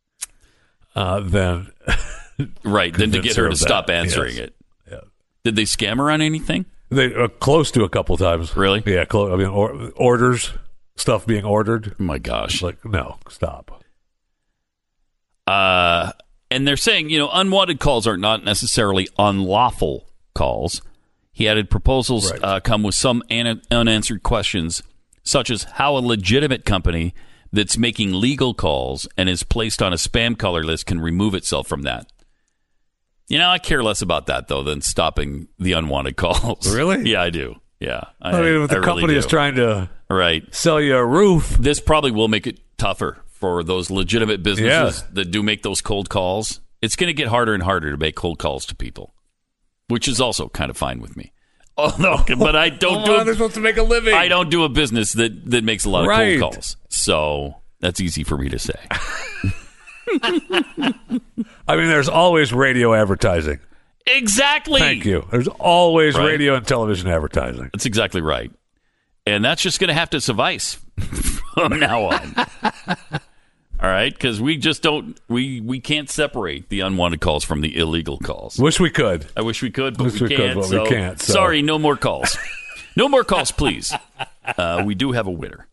uh, than... Right, than to get her to stop that. answering yes. it. Yeah. Did they scam her on anything? They uh, close to a couple times. Really? Yeah, close. I mean, or, orders. stuff being ordered. Oh my gosh. Like, no, stop. Uh, and they're saying, you know, unwanted calls are not necessarily unlawful calls. He added proposals Right. uh, come with some an- unanswered questions, such as how a legitimate company that's making legal calls and is placed on a spam caller list can remove itself from that. You know, I care less about that, though, than stopping the unwanted calls. Really? Yeah, I do. Yeah. I, I mean, if the I really company is do. trying to right. sell you a roof. This probably will make it tougher for those legitimate businesses Yeah. that do make those cold calls. It's going to get harder and harder to make cold calls to people, which is also kind of fine with me. Oh no, but I don't oh, do. A, they're supposed to make a living. I don't do a business that, that makes a lot of Right. cold calls, so that's easy for me to say. I mean, there's always radio advertising. Exactly. Thank you. There's always Right. radio and television advertising. That's exactly right, and that's just going to have to suffice from now on. All right, because we just don't we we can't separate the unwanted calls from the illegal calls. Wish we could. I wish we could, but Wish we we can't. could, but so we can't, so. Sorry, no more calls. No more calls, please. Uh, we do have a winner.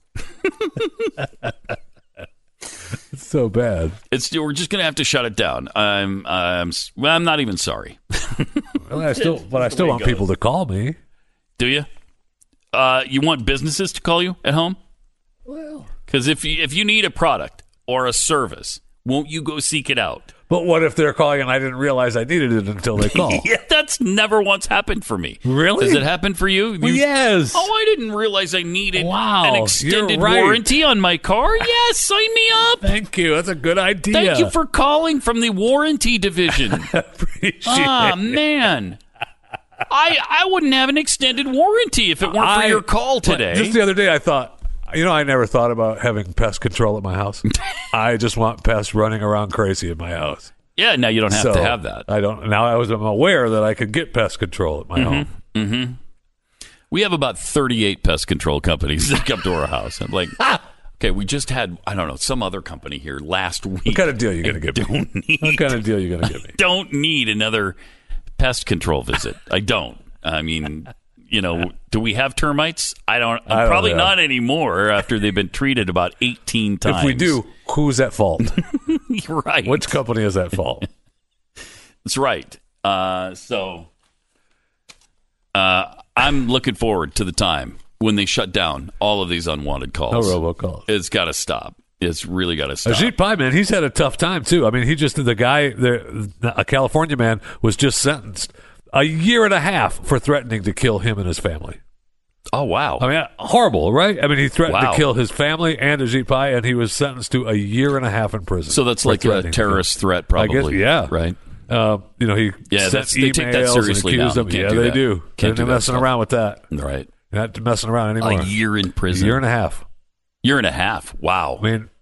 It's so bad. It's we're just gonna have to shut it down. I'm I'm well, I'm not even sorry. Well, I still, but I still want people to call me. Do you? Uh, you want businesses to call you at home? Well, because if you, if you need a product or a service, won't you go seek it out? But what if they're calling and I didn't realize I needed it until they call? Yeah, that's never once happened for me. Really? Does it happen for you? Well, You- yes. Oh, I didn't realize I needed Wow, an you're extended right. warranty on my car. Yes, sign me up. Thank you. That's a good idea. Thank you for calling from the warranty division. Appreciate Ah, it. man. I I wouldn't have an extended warranty if it weren't for I- your call today. Just the other day, I thought, you know, I never thought about having pest control at my house. I just want pests running around crazy in my house. Yeah, now you don't have So, to have that. I don't. Now I was I'm aware that I could get pest control at my home. Mm-hmm. We have about thirty-eight pest control companies that come to our house. I'm like, okay, we just had, I don't know, some other company here last week. What kind of deal you going to I give me? don't need, What kind of deal you going to give me? don't need another pest control visit. I don't. I mean, you know, do we have termites? I don't. I don't probably know. not anymore after they've been treated about eighteen times. If we do, who's at fault? You're right. Which company is at fault? That's right. Uh, so uh, I'm looking forward to the time when they shut down all of these unwanted calls. No robocalls. It's got to stop. It's really got to stop. Ajit Pai, man, he's had a tough time too. I mean, he just the guy, the, a California man, was just sentenced a year and a half for threatening to kill him and his family. Oh wow! I mean, horrible, right? I mean, he threatened Wow. to kill his family and Ajit Pai, and he was sentenced to a year and a half in prison. So that's for like a threatening to kill. terrorist threat, probably. I guess, yeah, Right. Uh, you know, he Yeah, sent that's- they emails take that seriously and accused now. them. Can't Yeah, do they that. do. Can't They're do that messing stuff. around with that. Right. You're not messing around anymore. A year in prison. A year and a half. Year and a half. Wow. I mean,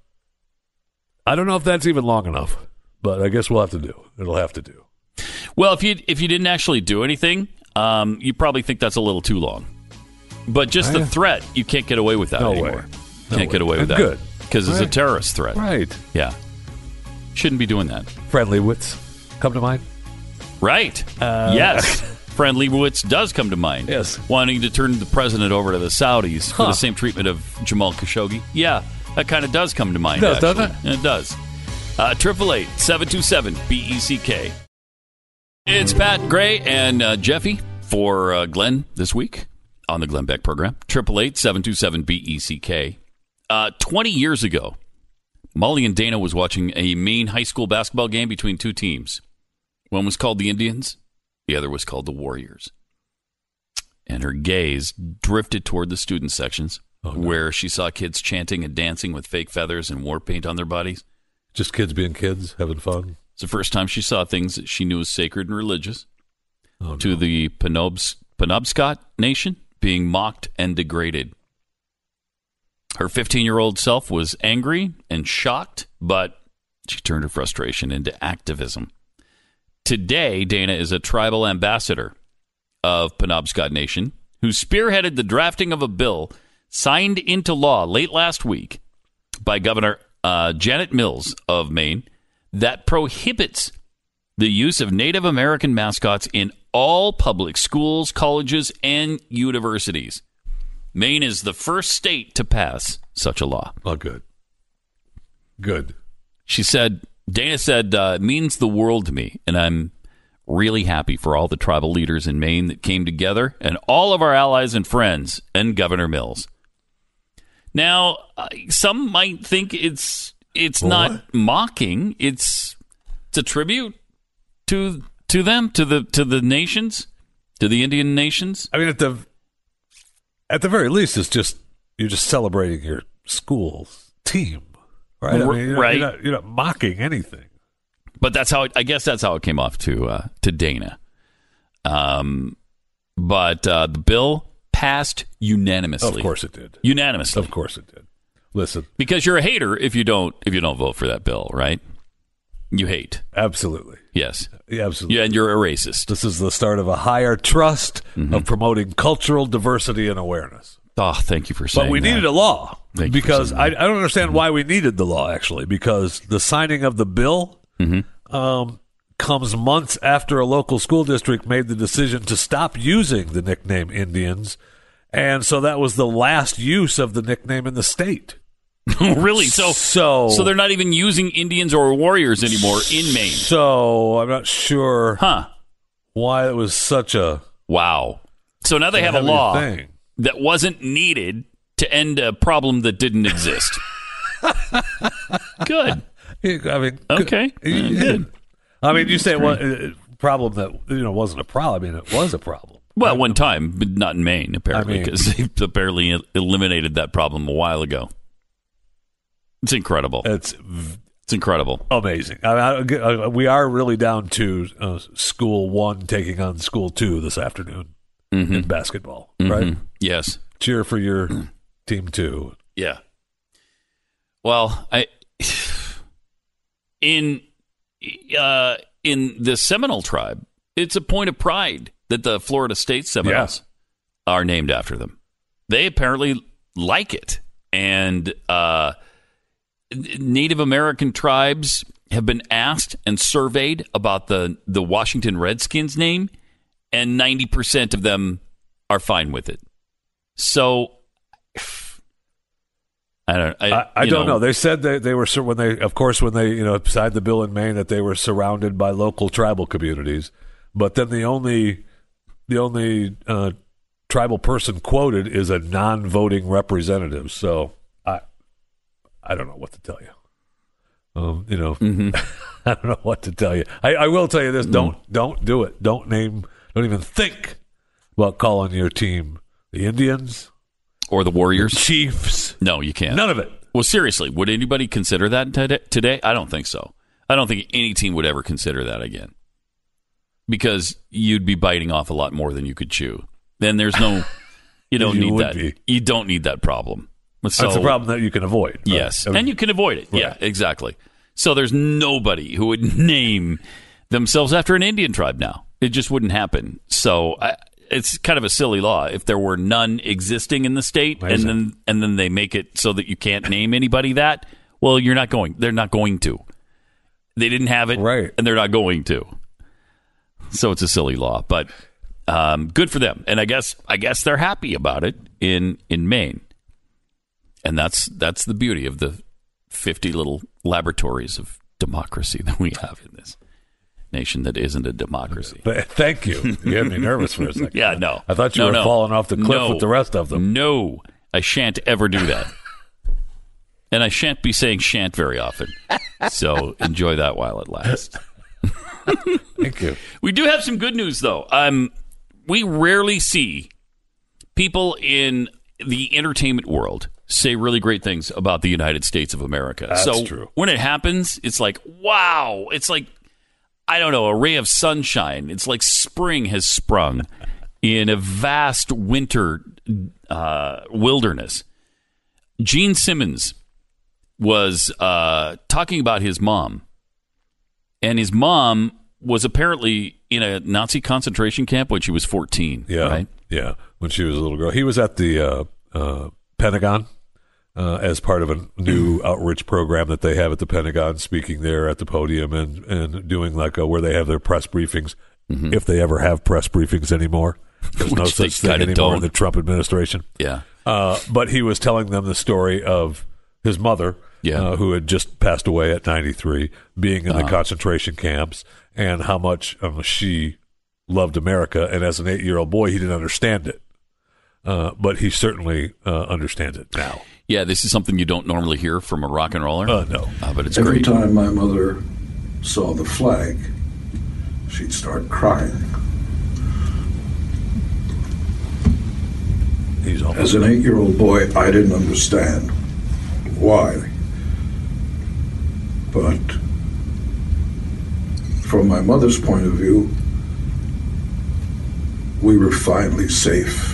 I don't know if that's even long enough, but I guess we'll have to do. It'll have to do. Well, if you if you didn't actually do anything, um, you probably think that's a little too long. But just the I- threat, you can't get away with that No anymore. way. No Can't get way. away with And that. good. Because it's a Right. terrorist threat. Right. Yeah. Shouldn't be doing that. Fred Leibowitz come to mind? Right. Uh, yes. Fred Leibowitz does come to mind. Yes. Wanting to turn the president over to the Saudis for Huh. the same treatment of Jamal Khashoggi. Yeah, that kind of does come to mind. It does, actually. doesn't it? It does. Triple eight seven two seven B E C K. It's Pat Gray and uh, Jeffy for uh, Glenn this week on the Glenn Beck program. Triple eight seven two seven B E C K. Uh, Twenty years ago, Molly and Dana was watching a Maine high school basketball game between two teams. One was called the Indians. The other was called the Warriors. And her gaze drifted toward the student sections, Oh, no. where she saw kids chanting and dancing with fake feathers and war paint on their bodies. Just kids being kids, having fun. It's the first time she saw things that she knew as sacred and religious. Oh, To no. the Penobs- Penobscot Nation being mocked and degraded. Her fifteen-year-old self was angry and shocked, but she turned her frustration into activism. Today, Dana is a tribal ambassador of Penobscot Nation who spearheaded the drafting of a bill signed into law late last week by Governor uh, Janet Mills of Maine that prohibits the use of Native American mascots in all public schools, colleges, and universities. Maine is the first state to pass such a law. Oh, good. Good. She said, Dana said, uh, it means the world to me, and I'm really happy for all the tribal leaders in Maine that came together and all of our allies and friends and Governor Mills. Now, uh, some might think it's it's What? not mocking. It's it's a tribute to to them, to the to the nations, to the Indian nations. I mean, at the at the very least, it's just you're just celebrating your school's team, right? I mean, you're, Right. You're not, you're not mocking anything. But that's how it, I guess that's how it came off to uh, to Dana. Um, but uh, the bill passed unanimously. Of course it did. Unanimously. Of course it did. Listen, Because you're a hater if you don't if you don't vote for that bill, right? You hate. absolutely. Yes. Yeah, absolutely. Yeah, and you're a racist. This is the start of a higher trust Mm-hmm. of promoting cultural diversity and awareness. Oh, thank you for saying But we that. needed a law Thank you for because saying I, that. I don't understand why we needed the law, actually, because the signing of the bill Mm-hmm. um, comes months after a local school district made the decision to stop using the nickname Indians. And so that was the last use of the nickname in the state. Really? So, So, so they're not even using Indians or warriors anymore in Maine. So I'm not sure Huh. why it was such a Wow. So now they have a heavy law thing. that wasn't needed to end a problem that didn't exist. Good. I mean, Okay. It did. I mean, you say what well, problem that you know wasn't a problem. I mean, it was a problem. Well, one time, but not in Maine, apparently, I mean- because they apparently eliminated that problem a while ago. It's incredible. It's It's incredible. amazing. I mean, I, I, we are really down to uh, school one taking on school two this afternoon Mm-hmm. in basketball. Right? Yes. Cheer for your team two. Yeah. Well, I in uh, in the Seminole tribe, it's a point of pride that the Florida State Seminoles are named after them. They apparently like it, and uh, Native American tribes have been asked and surveyed about the the Washington Redskins name, and ninety percent of them are fine with it. So. I don't. I, I, I you don't know. They said they, they were sur- when they, of course, when they you know signed the bill in Maine that they were surrounded by local tribal communities. But then the only the only uh, tribal person quoted is a non-voting representative. So I I don't know what to tell you. Um, you know, Mm-hmm. I don't know what to tell you. I, I will tell you this: don't don't do it. Don't name. Don't even think about calling your team the Indians or the Warriors, Chiefs. No, you can't. None of it. Well, seriously, would anybody consider that today- today? I don't think so. I don't think any team would ever consider that again, because you'd be biting off a lot more than you could chew. Then there's no, you don't You need would that. be. You don't need that problem. So, That's a problem that you can avoid. right? Yes, I mean, and you can avoid it. Yeah, exactly. So there's nobody who would name themselves after an Indian tribe now. It just wouldn't happen. So I, it's kind of a silly law. If there were none existing in the state, Amazing. and then and then they make it so that you can't name anybody that, well, you're not going. They're not going to. They didn't have it, Right. and they're not going to. So it's a silly law, but um, good for them. And I guess I guess they're happy about it in in Maine. And that's that's the beauty of the fifty little laboratories of democracy that we have in this nation that isn't a democracy. But thank you. You had me nervous for a second. Yeah, no. I thought you No, were no. falling off the cliff No. with the rest of them. No, I shan't ever do that. And I shan't be saying shan't very often. So enjoy that while it lasts. Thank you. We do have some good news, though. Um, we rarely see people in the entertainment world say really great things about the United States of America. That's so true. when it happens, it's like, wow. It's like, I don't know, a ray of sunshine. It's like spring has sprung in a vast winter uh, wilderness. Gene Simmons was uh, talking about his mom. And his mom was apparently in a Nazi concentration camp when she was fourteen. Yeah. Right? Yeah. When she was a little girl. He was at the uh, uh, Pentagon uh, as part of a new outreach program that they have at the Pentagon, speaking there at the podium and, and doing like a, where they have their press briefings, if they ever have press briefings anymore. There's no Which they such thing kinda anymore in don't. the Trump administration. Yeah. Uh, but he was telling them the story of his mother, Yeah. uh, who had just passed away at ninety-three, being in the Uh-huh. concentration camps, and how much um, she loved America. And as an eight-year-old boy, he didn't understand it. Uh, but he certainly uh, understands it now. Yeah, this is something you don't normally hear from a rock and roller. Uh, no. Uh, but it's Every great. time my mother saw the flag, she'd start crying. He's As an eight-year-old boy, I didn't understand why. But from my mother's point of view, we were finally safe.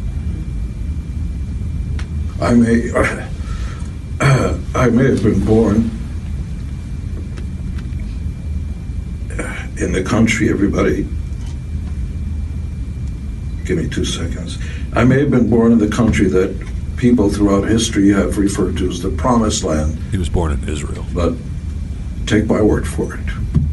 I may, I may have been born in the country, everybody. Give me two seconds. I may have been born in the country that people throughout history have referred to as the Promised Land. He was born in Israel. But take my word for it.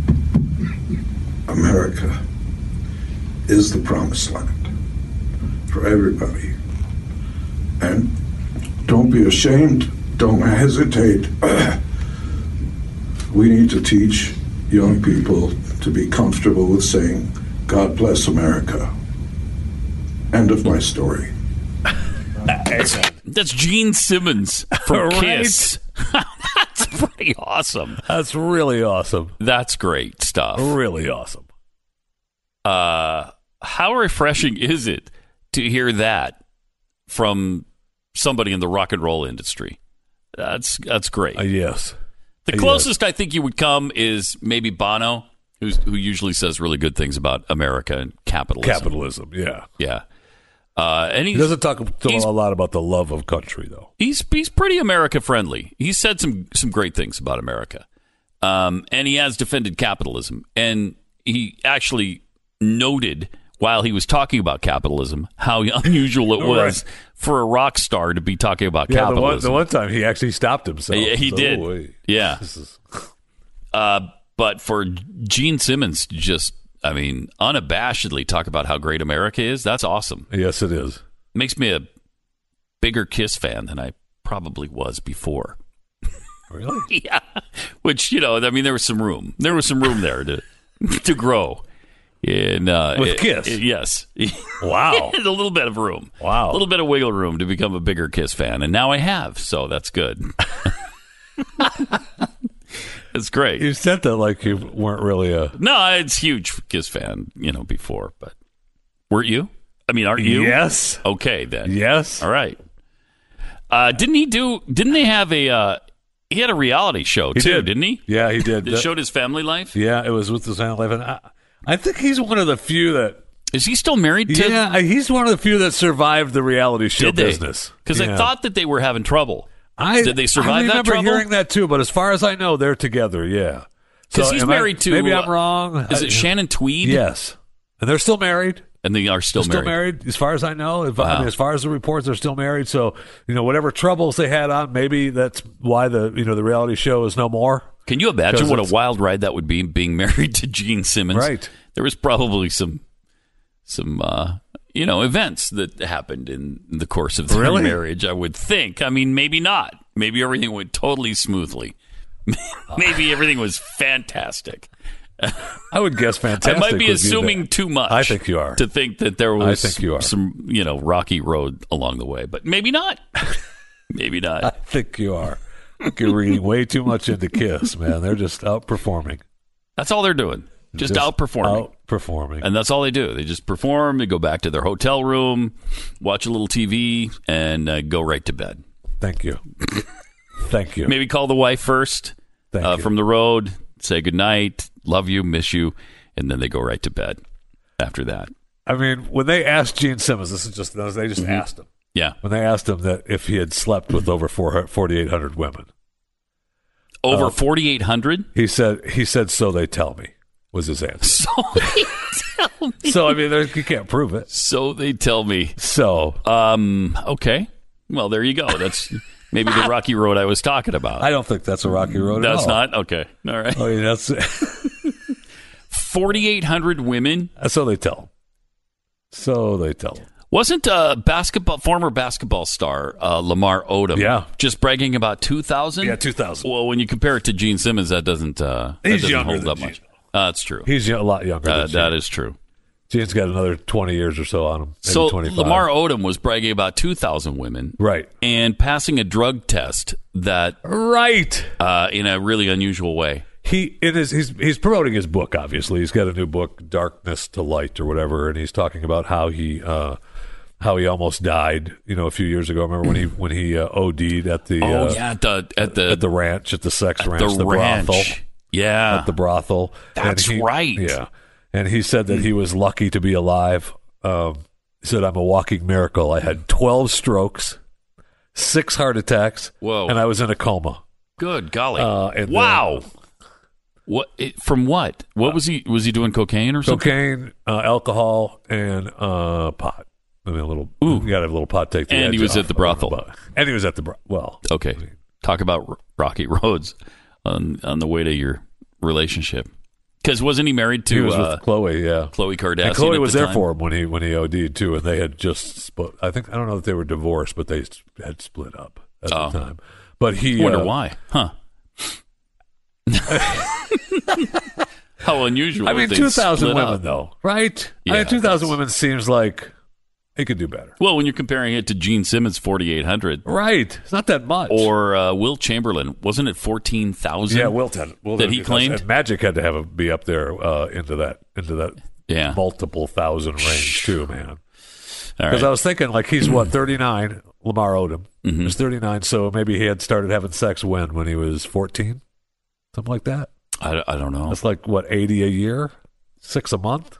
America is the Promised Land for everybody. And don't be ashamed. Don't hesitate. We need to teach young people to be comfortable with saying, God bless America. End of my story. That's, that's Gene Simmons from Right? Kiss. That's pretty awesome. That's really awesome. That's great stuff. Really awesome. Uh, how refreshing is it to hear that from somebody in the rock and roll industry? That's that's great. Uh, yes. The Uh, closest I think you would come is maybe Bono, who's, who usually says really good things about America and capitalism. Capitalism, yeah. Yeah. Uh, and He he's, doesn't talk to he's- a lot about the love of country, though. he's he's pretty America friendly. He's said some some great things about America, um, and he has defended capitalism. And he actually noted while he was talking about capitalism how unusual it was Right. for a rock star to be talking about Yeah, the one, capitalism. the one time he actually stopped himself. Yeah, he So, did. wait. Yeah. This is- Uh, but for Gene Simmons to just, I mean, unabashedly talk about how great America is, that's awesome. Yes, it is. Makes me a bigger Kiss fan than I probably was before. Really? Yeah. Which, you know, I mean, there was some room. There was some room there to to grow. In, uh, With it- Kiss? it- yes. Wow. a little bit of room. Wow. A little bit of wiggle room to become a bigger Kiss fan. And now I have, so that's good. It's great. You said that like you weren't really a... No, it's huge Kiss fan, you know, before, but weren't you? I mean, aren't you? Yes. Okay, then. Yes. All right. Uh, didn't he do? Didn't they have a? Uh, he had a reality show He too, did. didn't he? Yeah, he did. That That- showed his family life. Yeah, it was with his family life. And I, I think he's one of the few that... Is he still married to? Yeah, he's one of the few that survived the reality show Did they? business. Because Yeah. I thought that they were having trouble. I, Did they survive I that remember trouble? hearing that too, but as far as I know, they're together, yeah. Because So he's am I- married to. Maybe I'm uh, wrong. Is I- it Shannon Tweed? Yes. And they're still married. And they are still They're still married. married, as far as I know. If, I Wow. mean, as far as the reports, they're still married. So, you know, whatever troubles they had on, maybe that's why the you know the reality show is no more. Can you imagine 'Cause what a it's- wild ride that would be, being married to Gene Simmons? Right. There was probably some, some, uh, you know, events that happened in the course of their Really? marriage. I would think. I mean, maybe not. Maybe everything went totally smoothly. Maybe everything was fantastic. I would guess fantastic. I might be would assuming that. too much. I think you are. To think that there was I think you are. some, you know, rocky road along the way, but maybe not. Maybe I not. think you are. I think you're reading way too much into Kiss, man. They're just outperforming. That's all they're doing. Just, outperforming. Outperforming. And that's all they do. They just perform. They go back to their hotel room, watch a little T V, and uh, go right to bed. Thank you. Thank you. Maybe call the wife first Thank uh, you. from the road, say goodnight, love you, miss you, and then they go right to bed after that. I mean, when they asked Gene Simmons, this is just they just asked him. Yeah. When they asked him that if he had slept with over forty-eight hundred women, Over Uh, forty-eight hundred? he said he said so they tell me was his answer. So they tell me. So I mean, there- you can't prove it. So they tell me. So Um. Okay. Well, there you go. That's maybe the rocky road I was talking about. I don't think that's a rocky road. That's at all. not okay. All right. I mean, that's forty-eight hundred women. so they tell him. So they tell him. Wasn't uh, basketball former basketball star uh, Lamar Odom Yeah. just bragging about two thousand? Yeah, two thousand. Well, when you compare it to Gene Simmons, that doesn't, uh, that He's doesn't younger hold than up Gene. much. Uh, that's true. He's a lot younger Uh, than Gene. that is true. Gene's got another twenty years or so on him. Maybe So twenty-five. Lamar Odom was bragging about two thousand women. Right. And passing a drug test that, Right. uh, in a really unusual way. He it is he's he's promoting his book. Obviously, he's got a new book, Darkness to Light, or whatever, and he's talking about how he uh, how he almost died. You know, a few years ago. Remember when he when he uh, O D'd at the Oh, uh, yeah, at the, at the, at the ranch, at the sex at ranch, the, the, ranch. brothel, Yeah. at the brothel. That's And he- right. Yeah, and he said that he was lucky to be alive. Um, he said, "I'm a walking miracle. I had twelve strokes, six heart attacks, Whoa. and I was in a coma." Good golly. Uh, and wow. then- What it, from what? What was he was he doing cocaine or something? Cocaine, uh, alcohol, and uh, pot. I mean, a little. Ooh. You got to have a little pot. Take the And he edge was off at the of brothel. it, but- And he was at the bro- well. Okay. Talk about r- rocky roads on on the way to your relationship. Because wasn't he married to He was uh, with Chloe, yeah. Khloe Kardashian? And Chloe at was the there time? for him when he when he O D'd too, and they had just. Split, I think I don't know that they were divorced, but they s- had split up at Oh. the time. But he Wonder uh, why? Huh? How unusual! I if mean, they'd two thousand split women up. though, right? I Yeah, mean, two thousand that's- women seems like he could do better, Well, when you're comparing it to Gene Simmons' forty-eight hundred, right? It's not that much. or uh, Will Chamberlain, wasn't it fourteen thousand? Yeah, Wilt had Wilt that had- he claimed. and Magic had to have a, be up there uh, into that into that Yeah. multiple thousand range too, man. All Because right. I was thinking, like, he's what thirty-nine. Lamar Odom Mhm. is thirty-nine, so maybe he had started having sex when when he was fourteen, something like that. I, I don't know. That's like what eighty a year, six a month.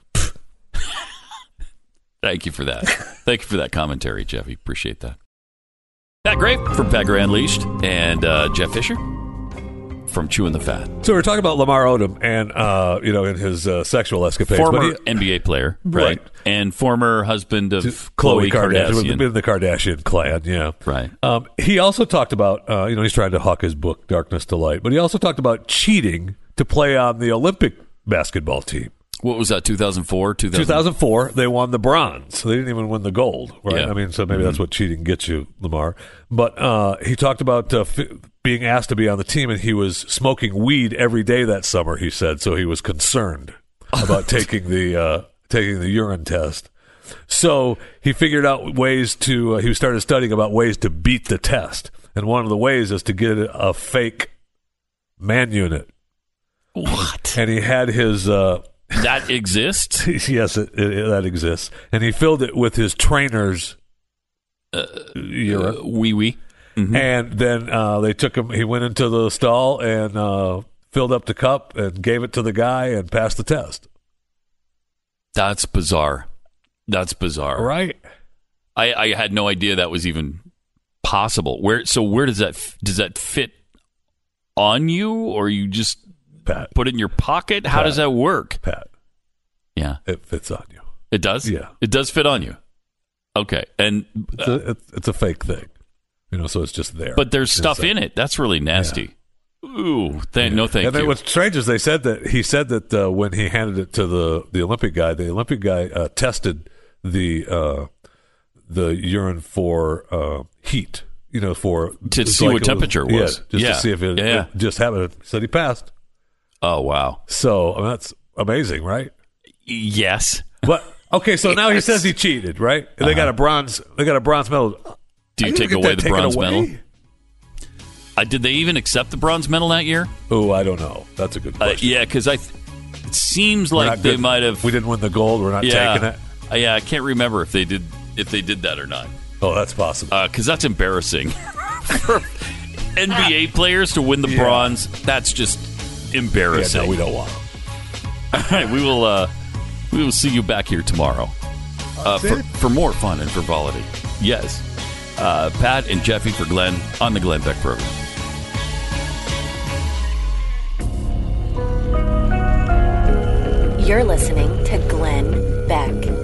Thank you for that. Thank you for that commentary, Jeffy. Appreciate that. Pat Gray from Pat Gray Unleashed and uh, Jeff Fisher from Chewing the Fat. So we're talking about Lamar Odom and uh, you know in his uh, sexual escapades. Former but he, N B A player, right? Right. And former husband of Khloe Khloe Kardashian, Kardashian. been in the Kardashian clan, yeah. Right. Um, he also talked about, uh, you know, he's trying to hawk his book, Darkness to Light, but he also talked about cheating to play on the Olympic basketball team. What was that, two thousand four? two thousand two thousand four, they won the bronze. They didn't even win the gold, right? Yeah. I mean, so maybe that's what cheating gets you, Lamar. But uh, he talked about uh, f- being asked to be on the team, and he was smoking weed every day that summer, he said, so he was concerned about taking the uh, taking the urine test. So he figured out ways to, uh, he started studying about ways to beat the test. And one of the ways is to get a fake man unit. What? And he had his... Uh, that exists? yes, it, it, that exists. And he filled it with his trainer's uh, urine. Uh, wee wee. Mm-hmm. And then uh, they took him, he went into the stall and uh, filled up the cup and gave it to the guy and passed the test. That's bizarre. That's bizarre. Right. I, I had no idea that was even possible. Where so where does that f- does that fit on you, or you just Pat. put it in your pocket? How Pat. does that work? Pat. Yeah. It fits on you. It does? Yeah. It does fit on you. Okay. And It's a, it's, it's a fake thing. You know, so it's just there. but there's stuff Inside. in it. That's really nasty. Ooh, th- no thank and then you. what's strange is they said that he said that uh, when he handed it to the, the Olympic guy, the Olympic guy uh, tested the uh, the urine for uh, heat. You know, for To it's see like what it temperature yeah, was. just Yeah. to see if it, Yeah. it just happened. Said he passed. Oh, wow. So I mean, that's amazing, right? Yes. But okay, so now he says he cheated, right? And They got a bronze. They got a bronze medal. Do Are you gonna take get away that the taken bronze away? medal? Uh, did they even accept the bronze medal that year? Oh, I don't know. That's a good Uh, question. yeah, because I. Th- it seems We're like not they good. might have. We didn't win the gold. We're not yeah, taking it. Uh, yeah, I can't remember if they did if they did that or not. Oh, that's possible. Because that's embarrassing for N B A players to win the Yeah. bronze. That's just Yeah, embarrassing. no, we don't want them. All right, we will. Uh, we will see you back here tomorrow uh, for, for more fun and frivolity. Yes, uh, Pat and Jeffy for Glenn on the Glenn Beck program. You're listening to Glenn Beck.